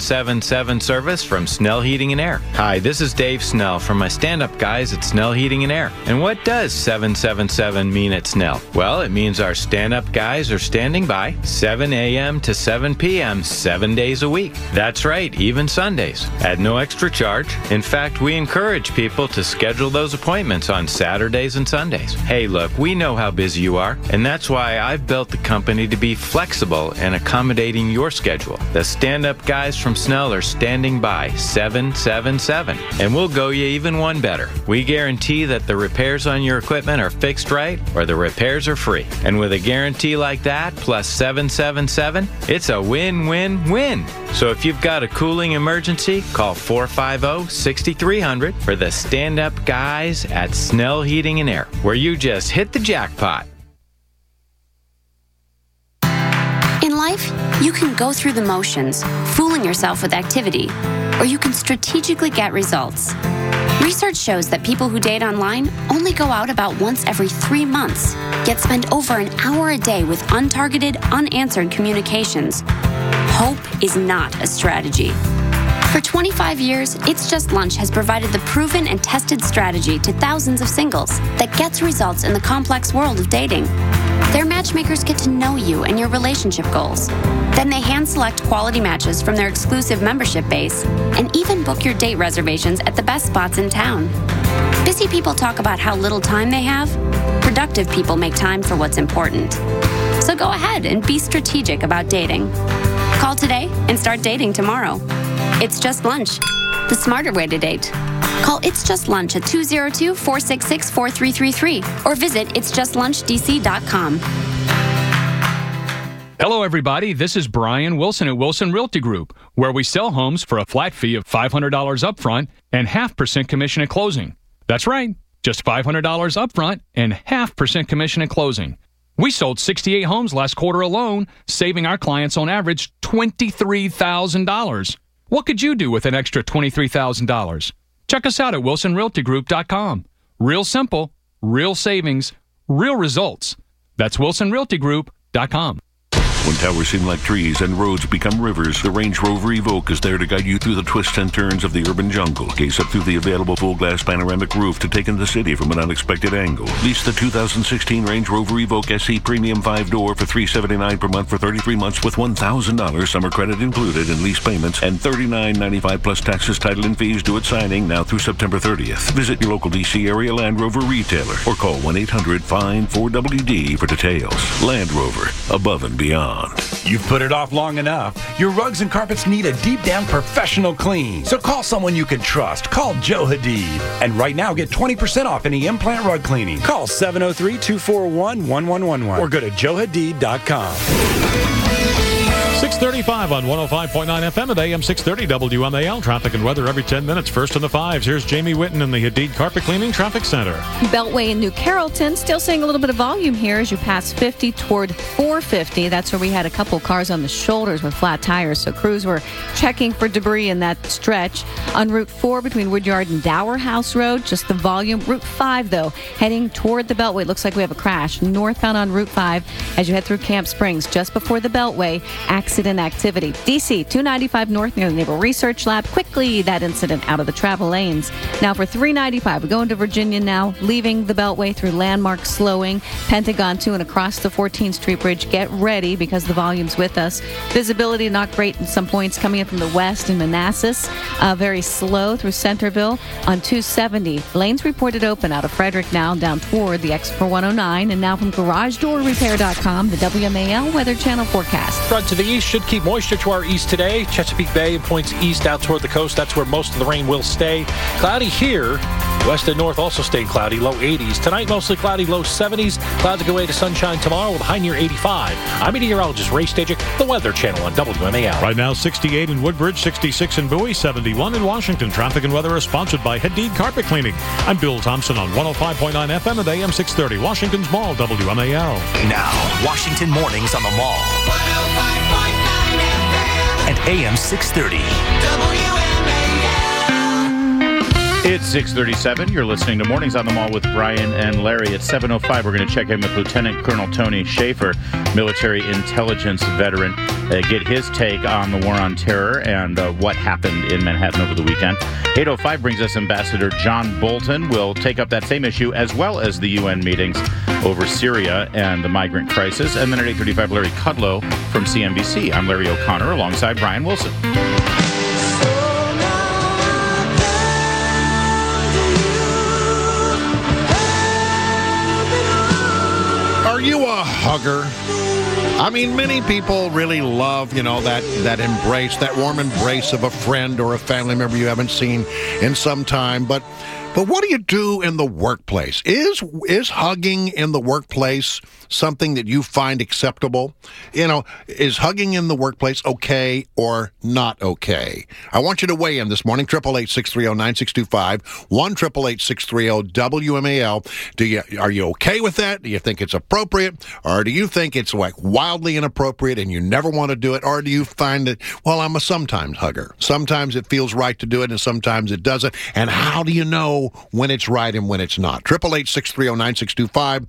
777 service from Snell Heating and Air. Hi, this is Dave Snell from my stand-up guys at Snell Heating and Air. And what does 777 mean at Snell? Well, it means our stand-up guys are standing by 7 a.m. to 7 p.m. 7 days a week. That's right, even Sundays, at no extra charge. In fact, we encourage people to schedule those appointments on Saturdays and Sundays. Hey, look, we know how busy you are, and that's why I've built the company to be flexible and accommodating your schedule. The stand-up guys from Snell are standing by 777, and we'll go you even one better. We guarantee that the repairs on your equipment are fixed right or the repairs are free. And with a guarantee like that, plus 777, it's a win-win-win. So if you've got a cooling emergency, call 450-6300 for the stand-up guys at Snell Heating and Air, where you just hit the jackpot. In life, you can go through the motions, fooling yourself with activity, or you can strategically get results. Research shows that people who date online only go out about once every 3 months, yet spend over an hour a day with untargeted, unanswered communications. Hope is not a strategy. For 25 years, It's Just Lunch has provided the proven and tested strategy to thousands of singles that gets results in the complex world of dating. Their matchmakers get to know you and your relationship goals. Then they hand-select quality matches from their exclusive membership base and even book your date reservations at the best spots in town. Busy people talk about how little time they have. Productive people make time for what's important. So go ahead and be strategic about dating. Call today and start dating tomorrow. It's Just Lunch, the smarter way to date. Call It's Just Lunch at 202-466-4333 or visit itsjustlunchdc.com. Hello, everybody. This is Brian Wilson at Wilson Realty Group, where we sell homes for a flat fee of $500 upfront and 0.5% commission at closing. That's right, just $500 upfront and 0.5% commission at closing. We sold 68 homes last quarter alone, saving our clients on average $23,000. What could you do with an extra $23,000? Check us out at wilsonrealtygroup.com. Real simple, real savings, real results. That's wilsonrealtygroup.com. When towers seem like trees and roads become rivers, the Range Rover Evoque is there to guide you through the twists and turns of the urban jungle. Gaze up through the available full-glass panoramic roof to take in the city from an unexpected angle. Lease the 2016 Range Rover Evoque SE Premium 5-door for $379 per month for 33 months with $1,000 summer credit included in lease payments and $39.95 plus taxes, title, and fees due at signing now through September 30th. Visit your local D.C. area Land Rover retailer or call 1-800-FIND-4WD for details. Land Rover, above and beyond. You've put it off long enough. Your rugs and carpets need a deep-down professional clean. So call someone you can trust. Call Joe Hadid. And right now, get 20% off any implant rug cleaning. Call 703-241-1111 or go to joehadid.com. 635 on 105.9 FM at AM 630 WMAL. Traffic and weather every 10 minutes. First in the fives. Here's Jamie Whitten in the Hadid Carpet Cleaning Traffic Center. Beltway in New Carrollton. Still seeing a little bit of volume here as you pass 50 toward 450. That's where we had a couple cars on the shoulders with flat tires. So crews were checking for debris in that stretch. On Route 4 between Woodyard and Dower House Road, just the volume. Route 5, though, heading toward the Beltway. Looks like we have a crash. Northbound on Route 5 as you head through Camp Springs. Just before the Beltway, accident activity. DC 295 North near the Naval Research Lab. Quickly, that incident out of the travel lanes. Now for 395, we're going to Virginia now, leaving the Beltway through Landmark, slowing. Pentagon 2 and across the 14th Street Bridge. Get ready because the volume's with us. Visibility not great in some points coming in from the west in Manassas. Very slow through Centerville on 270. Lanes reported open out of Frederick now down toward the exit for 109. And now from GarageDoorRepair.com, the WMAL Weather Channel forecast. Front to the east should keep moisture to our east today. Chesapeake Bay and points east out toward the coast. That's where most of the rain will stay. Cloudy here. West and north also staying cloudy, low 80s. Tonight, mostly cloudy, low 70s. Clouds give way to sunshine tomorrow with a high near 85. I'm meteorologist Ray Stajic, the Weather Channel on WMAL. Right now, 68 in Woodbridge, 66 in Bowie, 71 in Washington. Traffic and weather are sponsored by Hadid Carpet Cleaning. I'm Bill Thompson on 105.9 FM at AM 630, Washington's Mall, WMAL. Now, Washington mornings on the Mall. 105.9 FM and AM 630. It's 6:37. You're listening to Mornings on the Mall with Brian and Larry. At 7:05, we're going to check in with Lieutenant Colonel Tony Shaffer, military intelligence veteran, get his take on the war on terror and what happened in Manhattan over the weekend. 8:05 brings us Ambassador John Bolton. We'll take up that same issue as well as the UN meetings over Syria and the migrant crisis. And then at 8:35, Larry Kudlow from CNBC. I'm Larry O'Connor alongside Brian Wilson. Are you a hugger? I mean, many people really love, that embrace, that warm embrace of a friend or a family member you haven't seen in some time. But what do you do in the workplace? Is hugging in the workplace something that you find acceptable? Is hugging in the workplace okay or not okay? I want you to weigh in this morning. 888-630-9625, 1-888-630-WMAL. Are you okay with that? Do you think it's appropriate? Or do you think it's like wildly inappropriate and you never want to do it? Or do you find that, well, I'm a sometimes hugger. Sometimes it feels right to do it and sometimes it doesn't. And how do you know when it's right and when it's not? 888-630-9625,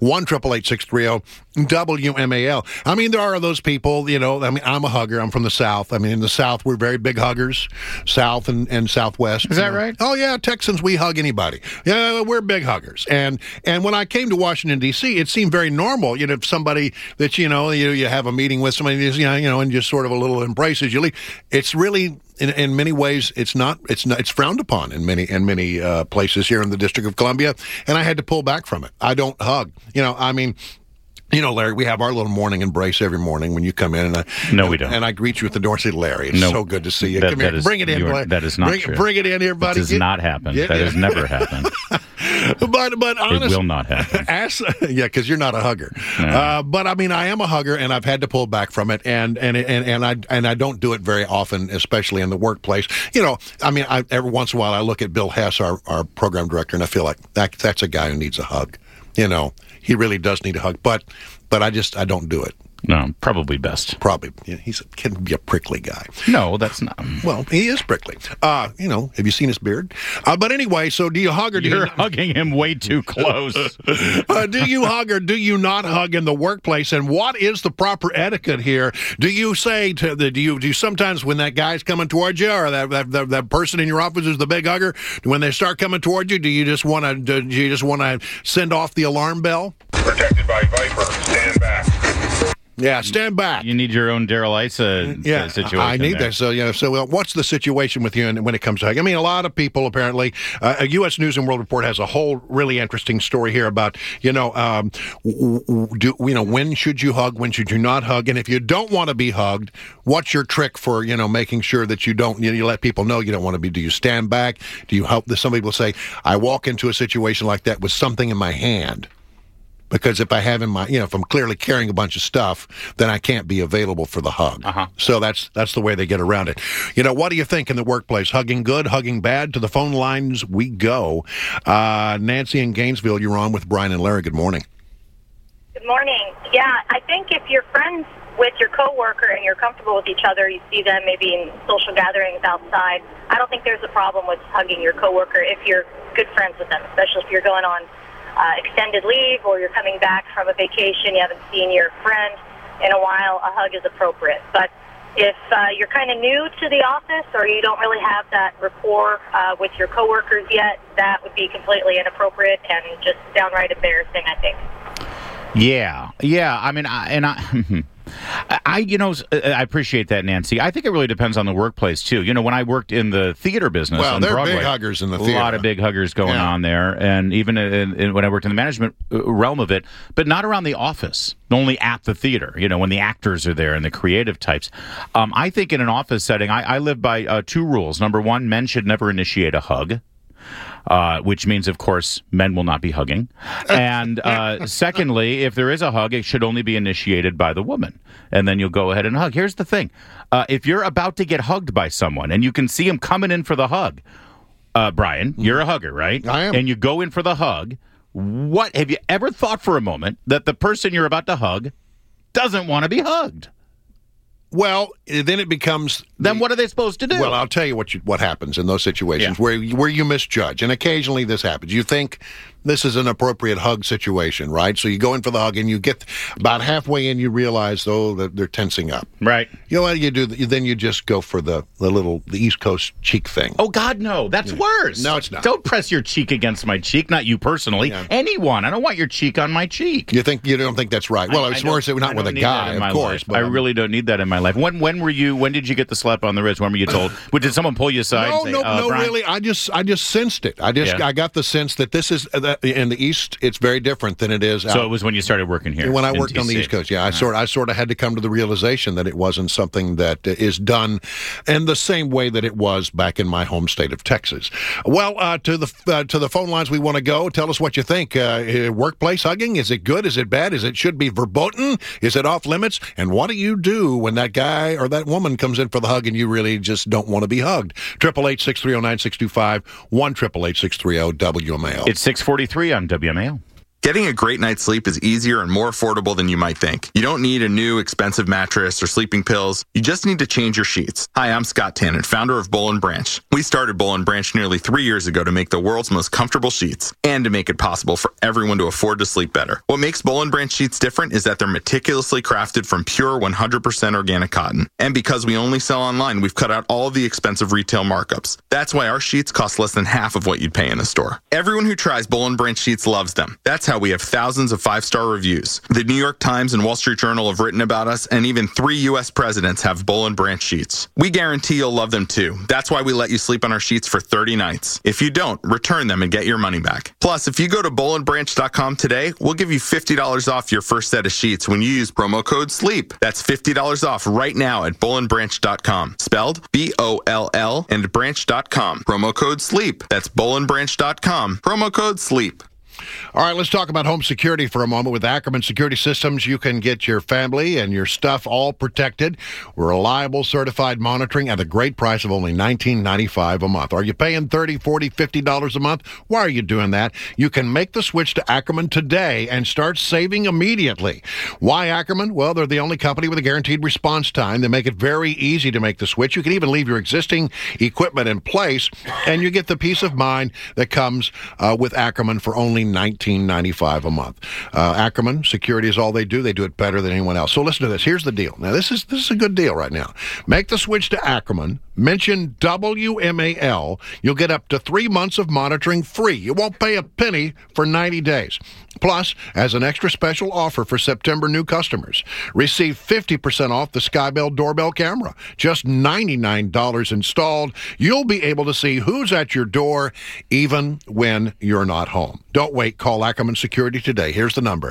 1-888-630-WMAL. I mean, there are those people, I'm a hugger. I'm from the South. I mean, in the South, we're very big huggers, South and Southwest. Is that right? Oh, yeah, Texans, we hug anybody. Yeah, we're big huggers. And when I came to Washington, D.C., it seemed very normal, if somebody that, you have a meeting with somebody, and just sort of a little embrace as you leave. It's really... In many ways, it's frowned upon in many places here in the District of Columbia, and I had to pull back from it. I don't hug. You know, Larry, we have our little morning embrace every morning when you come in. No, we don't. And I greet you at the door and say, Larry, it's so good to see you. Come here. Bring it in, Larry. That is not true. Bring it in here, buddy. It does not happen. That has never happened. But honestly, it will not happen. Because you're not a hugger. No. But I mean, I am a hugger, and I've had to pull back from it, and I don't do it very often, especially in the workplace. You know, I mean, every once in a while I look at Bill Hess, our program director, and I feel like that's a guy who needs a hug. You know, he really does need a hug, but I don't do it. No, probably best. Probably. Yeah, can be a prickly guy. No, that's not. Well, he is prickly. You know, have you seen his beard? But anyway, so do you hug or do You're hugging him way too close. Do you hug or do you not hug in the workplace? And what is the proper etiquette here? Do you say do you sometimes when that guy's coming towards you or that person in your office is the big hugger, when they start coming towards you, do you just want to send off the alarm bell? Protected by Viper. Stand back. Yeah, stand back. You need your own Daryl Issa situation. I need that. So what's the situation with you when it comes to hugging? I mean, a lot of people apparently. A U.S. News and World Report has a whole really interesting story here about when should you hug, when should you not hug, and if you don't want to be hugged, what's your trick for making sure that you don't you let people know you don't want to be? Do you stand back? Do you help? Some people say, I walk into a situation like that with something in my hand. Because if I have if I'm clearly carrying a bunch of stuff, then I can't be available for the hug. So that's the way they get around it. What do you think in the workplace? Hugging good, hugging bad? To the phone lines we go. Nancy in Gainesville, you're on with Brian and Larry. Good morning. Good morning. Yeah, I think if you're friends with your coworker and you're comfortable with each other, you see them maybe in social gatherings outside, I don't think there's a problem with hugging your coworker if you're good friends with them, especially if you're going on extended leave or you're coming back from a vacation, you haven't seen your friend in a while, a hug is appropriate. But if you're kind of new to the office or you don't really have that rapport with your coworkers yet, that would be completely inappropriate and just downright embarrassing, I think. Yeah. I mean, I appreciate that, Nancy. I think it really depends on the workplace, too. When I worked in the theater business on Broadway, there are big huggers in the theater. A lot of big huggers going on there. And even when I worked in the management realm of it, but not around the office, only at the theater, when the actors are there and the creative types. I think in an office setting, I live by two rules. Number one, men should never initiate a hug. Which means, of course, men will not be hugging. And secondly, if there is a hug, it should only be initiated by the woman. And then you'll go ahead and hug. Here's the thing. If you're about to get hugged by someone and you can see him coming in for the hug, Brian, you're a hugger, right? I am. And you go in for the hug. What have you ever thought for a moment that the person you're about to hug doesn't want to be hugged? Well, then it becomes... Then what are they supposed to do? Well, I'll tell you what happens in those situations where you misjudge. And occasionally this happens. You think this is an appropriate hug situation, right? So you go in for the hug and you get about halfway in, you realize, that they're tensing up. Right. You know what you do? Then you just go for the East Coast cheek thing. Oh, God, no. That's worse. No, it's not. Don't press your cheek against my cheek. Not you personally. Yeah. Anyone. I don't want your cheek on my cheek. You don't think that's right? Well, it's worse not with a guy, of course. But I really don't need that in my life. When did you get the slap on the wrist? When were you told? Did someone pull you aside? No, Brian? really. I just sensed it. I got the sense that this is in the East. It's very different than it is. So it was when you started working here. When I worked on the East Coast, I sort of had to come to the realization that it wasn't something that is done in the same way that it was back in my home state of Texas. Well, to the phone lines we want to go. Tell us what you think. Workplace hugging, is it good? Is it bad? should be verboten? Is it off limits? And what do you do when that guy or that woman comes in for the hug and you really just don't want to be hugged? 888-630-9625, 1-888-630-WMAL. It's 6:43 on WMAL. Getting a great night's sleep is easier and more affordable than you might think. You don't need a new expensive mattress or sleeping pills. You just need to change your sheets. Hi, I'm Scott Tannen, founder of Boll & Branch. We started Boll & Branch nearly 3 years ago to make the world's most comfortable sheets and to make it possible for everyone to afford to sleep better. What makes Boll & Branch sheets different is that they're meticulously crafted from pure 100% organic cotton. And because we only sell online, we've cut out all of the expensive retail markups. That's why our sheets cost less than half of what you'd pay in the store. Everyone who tries Boll & Branch sheets loves them. That's how how we have thousands of 5-star reviews. The New York Times and Wall Street Journal have written about us, and even 3 U.S. presidents have Boll & Branch sheets. We guarantee you'll love them too. That's why we let you sleep on our sheets for 30 nights. If you don't, return them and get your money back. Plus, if you go to bollandbranch.com today, we'll give you $50 off your first set of sheets when you use promo code SLEEP. That's $50 off right now at bollandbranch.com. Spelled B-O-L-L and branch.com. Promo code SLEEP. That's bollandbranch.com. Promo code SLEEP. All right, let's talk about home security for a moment. With Ackerman Security Systems, you can get your family and your stuff all protected. Reliable, certified monitoring at a great price of only $19.95 a month. Are you paying $30, $40, $50 a month? Why are you doing that? You can make the switch to Ackerman today and start saving immediately. Why Ackerman? Well, they're the only company with a guaranteed response time. They make it very easy to make the switch. You can even leave your existing equipment in place, and you get the peace of mind that comes with Ackerman for only $19.95 a month. Ackerman Security is all they do. They do it better than anyone else. So listen to this. Here's the deal. Now, this is a good deal right now. Make the switch to Ackerman. Mention WMAL. You'll get up to 3 months of monitoring free. You won't pay a penny for 90 days. Plus, as an extra special offer for September new customers, receive 50% off the Skybell doorbell camera. Just $99 installed. You'll be able to see who's at your door even when you're not home. Don't wait. Call Ackerman Security today. Here's the number,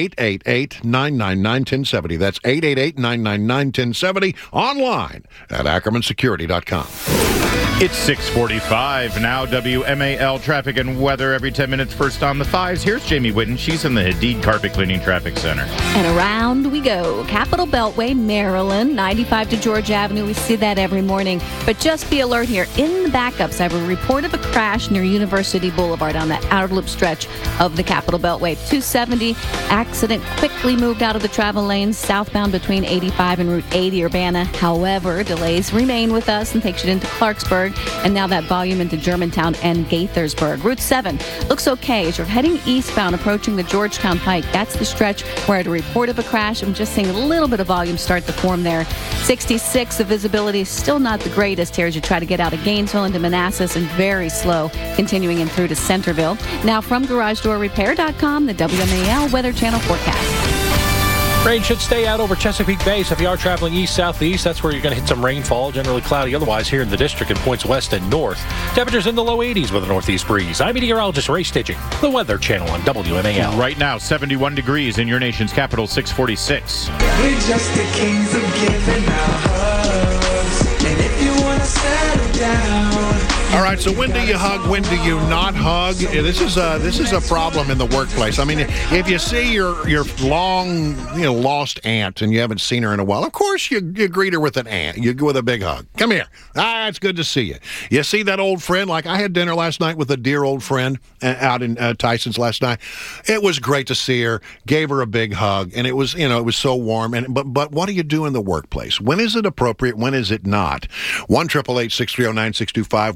888-999-1070. That's 888-999-1070. Online at ackermansecurity.com. It's 6:45 now. WMAL traffic and weather every 10 minutes. First on the 5s. Here's Jamie Whitten. She's in the Hadid Carpet Cleaning Traffic Center. And around we go. Capitol Beltway, Maryland, 95 to George Avenue. We see that every morning. But just be alert here. In the backups, I have a report of a crash near University Boulevard on that outer loop stretch of the Capitol Beltway. 270 accident quickly moved out of the travel lanes southbound between 85 and Route 80 Urbana. However, delays remain with us and takes you into Clarksburg, and now that volume into Germantown and Gaithersburg. Route 7 looks okay as you're heading eastbound approaching the Georgetown Pike. That's the stretch where I had a report of a crash. I'm just seeing a little bit of volume start to form there. 66, the visibility is still not the greatest here as you try to get out of Gainesville into Manassas, and very slow continuing in through to Centerville. Now from GarageDoorRepair.com, the WMAL Weather Channel forecast. Rain should stay out over Chesapeake Bay, so if you are traveling east-southeast, that's where you're going to hit some rainfall. Generally cloudy otherwise here in the district and points west and north. Temperatures in the low 80s with a northeast breeze. I'm meteorologist Ray Stitching, the Weather Channel on WMAL. Right now, 71 degrees in your nation's capital, 646. We're just the kings of giving out hugs. And if you want to settle down. All right, so when do you hug? When do you not hug? This is a problem in the workplace. I mean, if you see your long, lost aunt and you haven't seen her in a while, of course you greet her with an aunt. You go with a big hug. Come here. It's good to see you. You see that old friend? Like I had dinner last night with a dear old friend out in Tyson's last night. It was great to see her. Gave her a big hug, and it was so warm. But what do you do in the workplace? When is it appropriate? When is it not? 1-888-630-9625.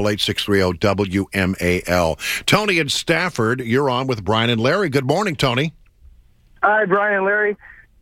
1-888-630-WMAL. Tony in Stafford, you're on with Brian and Larry. Good morning, Tony. Hi, Brian and Larry.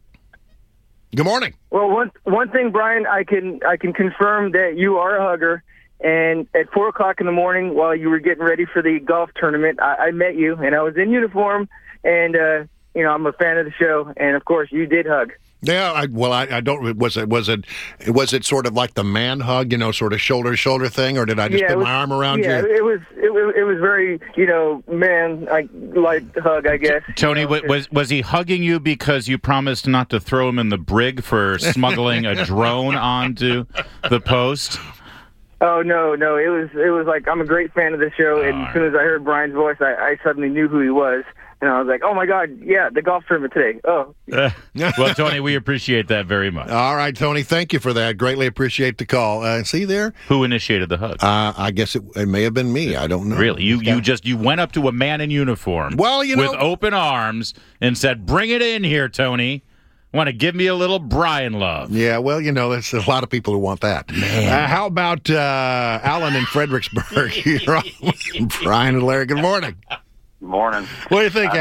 Good morning. Well, one thing, Brian, I can confirm that you are a hugger. And at 4 o'clock in the morning, while you were getting ready for the golf tournament, I met you, and I was in uniform, and I'm a fan of the show, and of course, you did hug. Yeah, I don't. Was it sort of like the man hug, sort of shoulder to shoulder thing, or did I just put my arm around you? Yeah, it was very, man like hug, I guess. Tony, was he hugging you because you promised not to throw him in the brig for smuggling a drone onto the post? Oh no! It was like I'm a great fan of the show, and as soon as I heard Brian's voice, I suddenly knew who he was. And I was like, oh, my God, yeah, the golf tournament today. Oh. Well, Tony, we appreciate that very much. All right, Tony, thank you for that. Greatly appreciate the call. See there? Who initiated the hug? I guess it may have been me. I don't know. Really? You went up to a man in uniform with open arms and said, bring it in here, Tony. Want to give me a little Brian love. Yeah, well, there's a lot of people who want that. How about Alan in Fredericksburg? You're on with Brian and Larry. Good morning. Morning. What do you think, Alan?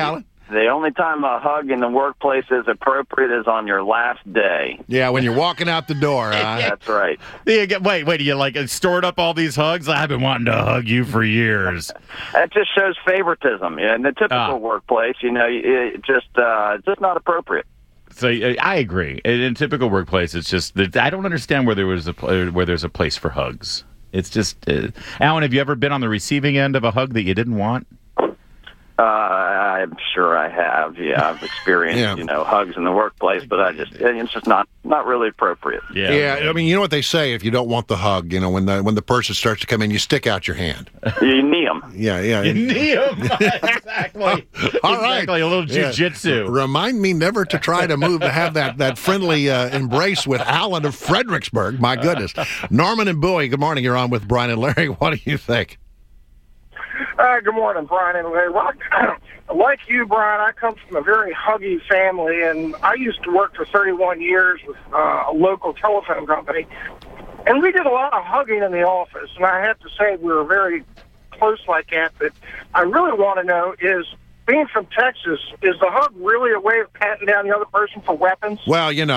The only time a hug in the workplace is appropriate is on your last day. Yeah, when you're walking out the door. That's right. Wait, you like stored up all these hugs? I've been wanting to hug you for years. That just shows favoritism. In the typical workplace, it's just not appropriate. So I agree. In typical workplace, it's just that I don't understand where there's a place for hugs. It's just, Alan, have you ever been on the receiving end of a hug that you didn't want? I'm sure I have. Yeah, I've experienced, hugs in the workplace, but it's just not really appropriate. Yeah. I mean, you know what they say: if you don't want the hug, when the person starts to come in, you stick out your hand. You knee them. Yeah. You knee them. Exactly. All right. Exactly. A little jiu-jitsu. Remind me never to try to move to have that friendly embrace with Alan of Fredericksburg. My goodness. Norman and Bowie. Good morning. You're on with Brian and Larry. What do you think? Good morning, Brian and Larry. Well, like you, Brian, I come from a very huggy family, and I used to work for 31 years with a local telephone company, and we did a lot of hugging in the office, and I have to say we were very close like that, but I really want to know is, being from Texas, is the hug really a way of patting down the other person for weapons? Well, you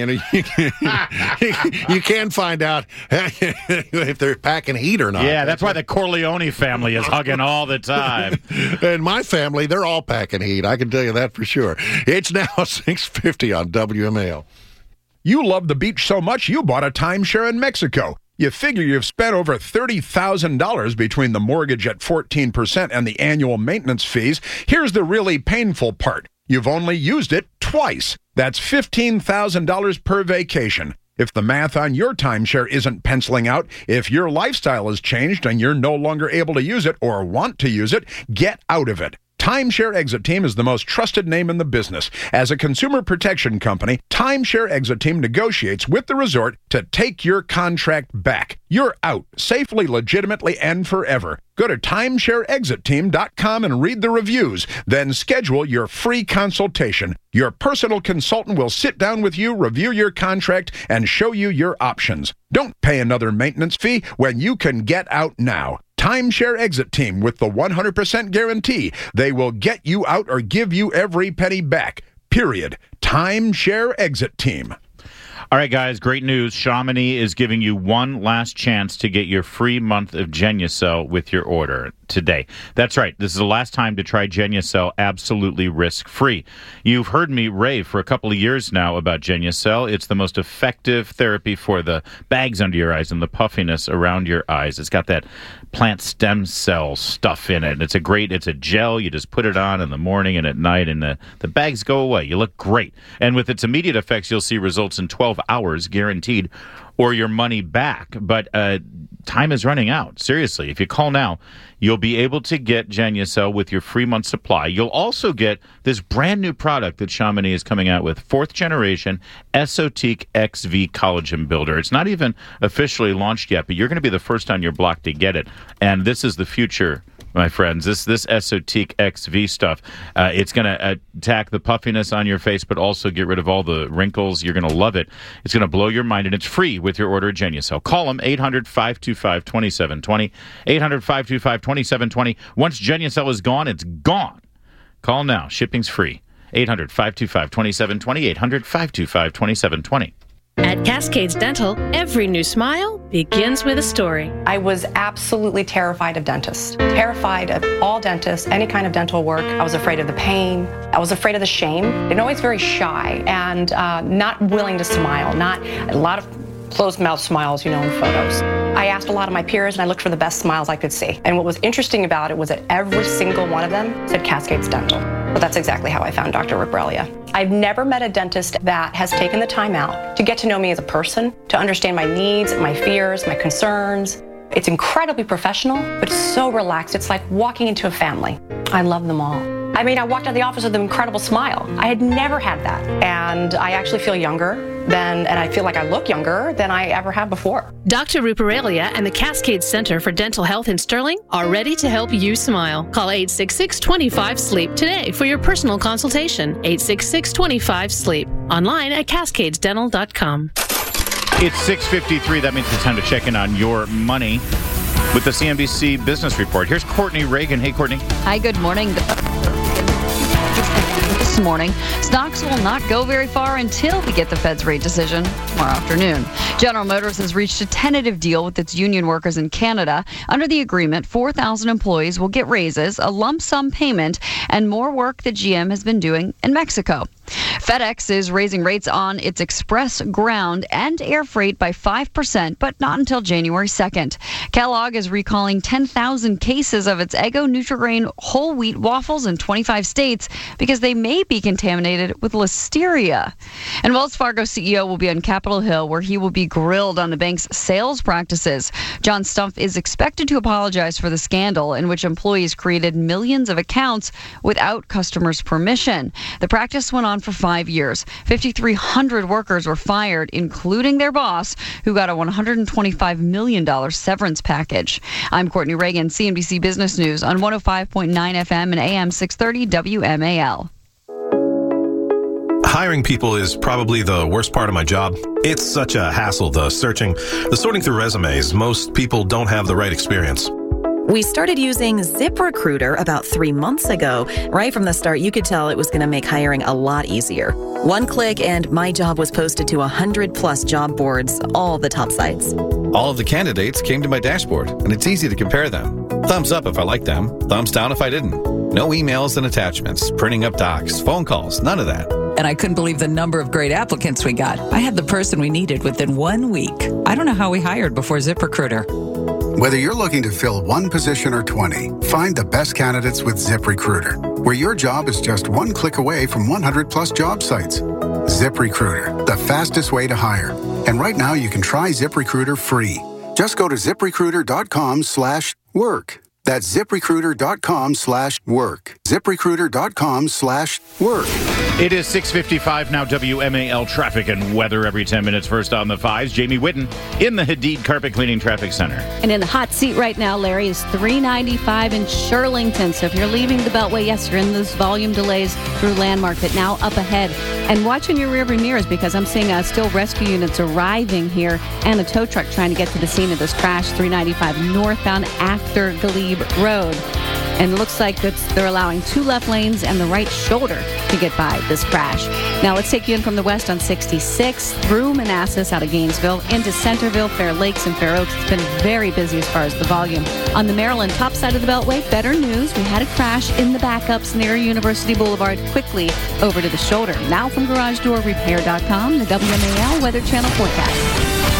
can find out if they're packing heat or not. Yeah, that's why the Corleone family is hugging all the time. And my family, they're all packing heat. I can tell you that for sure. It's now 6:50 on WMAL. You love the beach so much you bought a timeshare in Mexico. You figure you've spent over $30,000 between the mortgage at 14% and the annual maintenance fees. Here's the really painful part. You've only used it twice. That's $15,000 per vacation. If the math on your timeshare isn't penciling out, if your lifestyle has changed and you're no longer able to use it or want to use it, get out of it. Timeshare Exit Team is the most trusted name in the business. As a consumer protection company, Timeshare Exit Team negotiates with the resort to take your contract back. You're out, safely, legitimately, and forever. Go to timeshareexitteam.com and read the reviews. Then schedule your free consultation. Your personal consultant will sit down with you, review your contract, and show you your options. Don't pay another maintenance fee when you can get out now. Timeshare Exit Team with the 100% guarantee. They will get you out or give you every penny back. Period. Timeshare Exit Team. All right, guys, great news. Chamonix is giving you one last chance to get your free month of Genucel with your order today. That's right. This is the last time to try Genucel absolutely risk-free. You've heard me rave for a couple of years now about Genucel. It's the most effective therapy for the bags under your eyes and the puffiness around your eyes. It's got that plant stem cell stuff in it. It's a gel. You just put it on in the morning and at night, and the bags go away. You look great. And with its immediate effects, you'll see results in 12 hours guaranteed, or your money back. But time is running out. Seriously, if you call now, you'll be able to get Genucel with your free month supply. You'll also get this brand new product that Chamonix is coming out with, 4th generation Esotique XV Collagen Builder. It's not even officially launched yet, but you're going to be the first on your block to get it. And this is the future, my friends. This Esotique XV stuff, it's going to attack the puffiness on your face, but also get rid of all the wrinkles. You're going to love it. It's going to blow your mind, and it's free with your order at Genucel. Call them, 800-525-2720, 800-525-2720. Once Genucel is gone, it's gone. Call now. Shipping's free. 800-525-2720, 800-525-2720. At Cascades Dental, every new smile begins with a story. I was absolutely terrified of dentists. Terrified of all dentists, any kind of dental work. I was afraid of the pain. I was afraid of the shame. And always very shy and not willing to smile. Not a lot of closed mouth smiles, in photos. I asked a lot of my peers and I looked for the best smiles I could see. And what was interesting about it was that every single one of them said Cascades Dental. But that's exactly how I found Dr. Reprelia. I've never met a dentist that has taken the time out to get to know me as a person, to understand my needs, my fears, my concerns. It's incredibly professional, but it's so relaxed. It's like walking into a family. I love them all. I walked out of the office with an incredible smile. I had never had that. And I actually feel younger and I feel like I look younger than I ever have before. Dr. Ruparelia and the Cascades Center for Dental Health in Sterling are ready to help you smile. Call 866-25-SLEEP today for your personal consultation. 866-25-SLEEP. Online at cascadesdental.com. It's 6:53. That means it's time to check in on your money with the CNBC Business Report. Here's Courtney Reagan. Hey, Courtney. Hi, good morning. This morning, stocks will not go very far until we get the Fed's rate decision tomorrow afternoon. General Motors has reached a tentative deal with its union workers in Canada. Under the agreement, 4,000 employees will get raises, a lump sum payment, and more work that GM has been doing in Mexico. FedEx is raising rates on its express ground and air freight by 5%, but not until January 2nd. Kellogg is recalling 10,000 cases of its Eggo Nutri-Grain whole wheat waffles in 25 states because they may be contaminated with listeria. And Wells Fargo CEO will be on Capitol Hill, where he will be grilled on the bank's sales practices. John Stumpf is expected to apologize for the scandal in which employees created millions of accounts without customers' permission. The practice went on for 5 years. 5,300 workers were fired, including their boss, who got a $125 million severance package. I'm Courtney Reagan, CNBC Business News on 105.9 FM and AM 630 WMAL. Hiring people is probably the worst part of my job. It's such a hassle, the searching, the sorting through resumes. Most people don't have the right experience. We started using ZipRecruiter about 3 months ago. Right from the start, you could tell it was going to make hiring a lot easier. One click and my job was posted to 100-plus job boards, all the top sites. All of the candidates came to my dashboard, and it's easy to compare them. Thumbs up if I liked them, thumbs down if I didn't. No emails and attachments, printing up docs, phone calls, none of that. And I couldn't believe the number of great applicants we got. I had the person we needed within 1 week. I don't know how we hired before ZipRecruiter. Whether you're looking to fill one position or 20, find the best candidates with ZipRecruiter, where your job is just one click away from 100-plus job sites. ZipRecruiter, the fastest way to hire. And right now you can try ZipRecruiter free. Just go to ZipRecruiter.com/work. That's ZipRecruiter.com/work. ZipRecruiter.com/work. It is 6:55 now. WMAL traffic and weather every 10 minutes. First on the fives, Jamie Whitten in the Hadid Carpet Cleaning Traffic Center. And in the hot seat right now, Larry, is 395 in Shirlington. So if you're leaving the Beltway, yes, you're in those volume delays through Landmark, but now up ahead. And watch in your rearview mirrors because I'm seeing still rescue units arriving here and a tow truck trying to get to the scene of this crash, 395 northbound after Glebe Road. And it looks like they're allowing 2 left lanes and the right shoulder to get by this crash. Now let's take you in from the west on 66 through Manassas out of Gainesville into Centerville, Fair Lakes, and Fair Oaks. It's been very busy as far as the volume. On the Maryland top side of the Beltway, better news. We had a crash in the backups near University Boulevard, quickly over to the shoulder. Now from GarageDoorRepair.com, the WMAL Weather Channel forecast.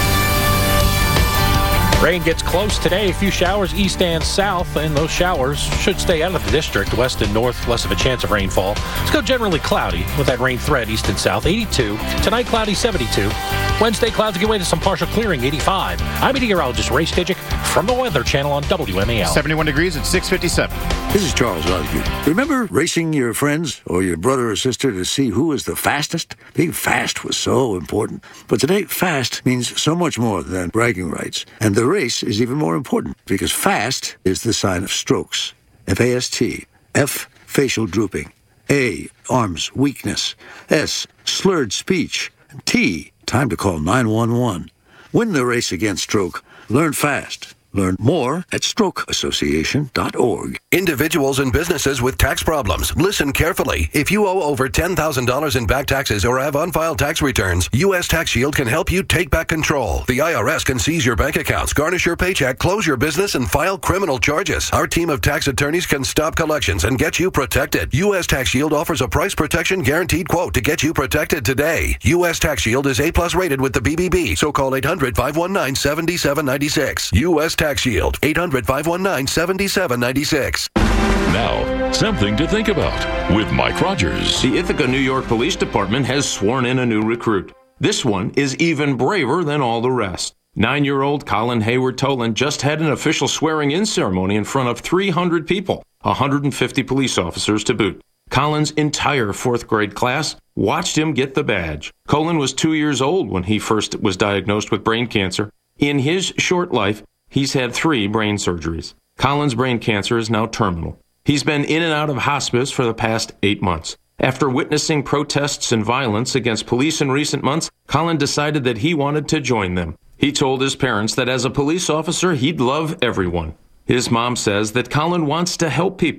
Rain gets close today. A few showers east and south, and those showers should stay out of the district. West and north, less of a chance of rainfall. Let's go generally cloudy with that rain threat east and south. 82. Tonight, cloudy, 72. Wednesday, clouds give way to some partial clearing, 85. I'm meteorologist Ray Stidgick from the Weather Channel on WMAL. 71 degrees at 6:57. This is Charles Osgood. Remember racing your friends or your brother or sister to see who is the fastest? Being fast was so important. But today, fast means so much more than bragging rights. And the race is even more important because fast is the sign of strokes. F-A-S-T. F, facial drooping. A, arms weakness. S, slurred speech. T, time to call 911. Win the race against stroke. Learn fast. Learn more at strokeassociation.org. Individuals and businesses with tax problems, listen carefully. If you owe over $10,000 in back taxes or have unfiled tax returns, U.S. Tax Shield can help you take back control. The IRS can seize your bank accounts, garnish your paycheck, close your business, and file criminal charges. Our team of tax attorneys can stop collections and get you protected. U.S. Tax Shield offers a price protection guaranteed quote to get you protected today. U.S. Tax Shield is A+ rated with the BBB, so call 800-519-7796. U.S. Tax Shield, 800-519-7796. Now, something to think about with Mike Rogers. The Ithaca, New York Police Department has sworn in a new recruit. This one is even braver than all the rest. 9-year-old Colin Hayward Toland just had an official swearing-in ceremony in front of 300 people, 150 police officers to boot. Colin's entire 4th grade class watched him get the badge. Colin was 2 years old when he first was diagnosed with brain cancer. In his short life, he's had 3 brain surgeries. Colin's brain cancer is now terminal. He's been in and out of hospice for the past 8 months. After witnessing protests and violence against police in recent months, Colin decided that he wanted to join them. He told his parents that as a police officer, he'd love everyone. His mom says that Colin wants to help people.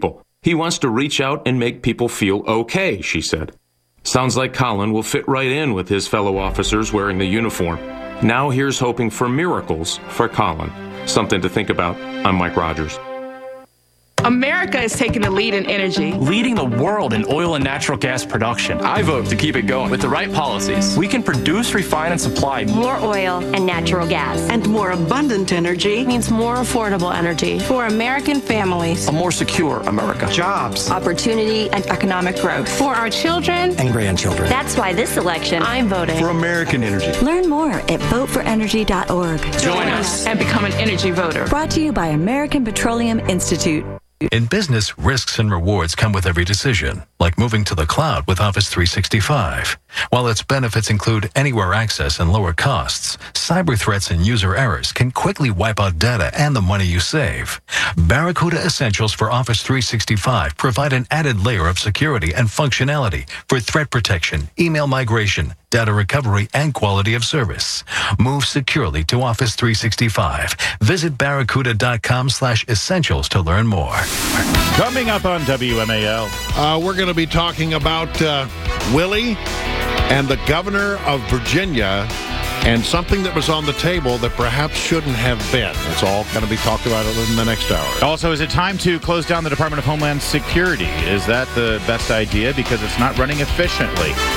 He wants to reach out and make people feel okay, she said. Sounds like Colin will fit right in with his fellow officers wearing the uniform. Now here's hoping for miracles for Colin. Something to think about. I'm Mike Rogers. America is taking the lead in energy. Leading the world in oil and natural gas production. I vote to keep it going. With the right policies, we can produce, refine, and supply more oil and natural gas. And more abundant energy means more affordable energy for American families. A more secure America. Jobs, opportunity, and economic growth. For our children and grandchildren. That's why this election, I'm voting for American energy. Learn more at voteforenergy.org. Join us and become an energy voter. Brought to you by American Petroleum Institute. In business, risks and rewards come with every decision, like moving to the cloud with Office 365. While its benefits include anywhere access and lower costs, cyber threats and user errors can quickly wipe out data and the money you save. Barracuda Essentials for Office 365 provide an added layer of security and functionality for threat protection, email migration, data recovery, and quality of service. Move securely to Office 365. Visit barracuda.com/essentials to learn more. Coming up on WMAL. We're going to be talking about Willie and the governor of Virginia and something that was on the table that perhaps shouldn't have been. It's all going to be talked about in the next hour. Also, is it time to close down the Department of Homeland Security? Is that the best idea? Because it's not running efficiently.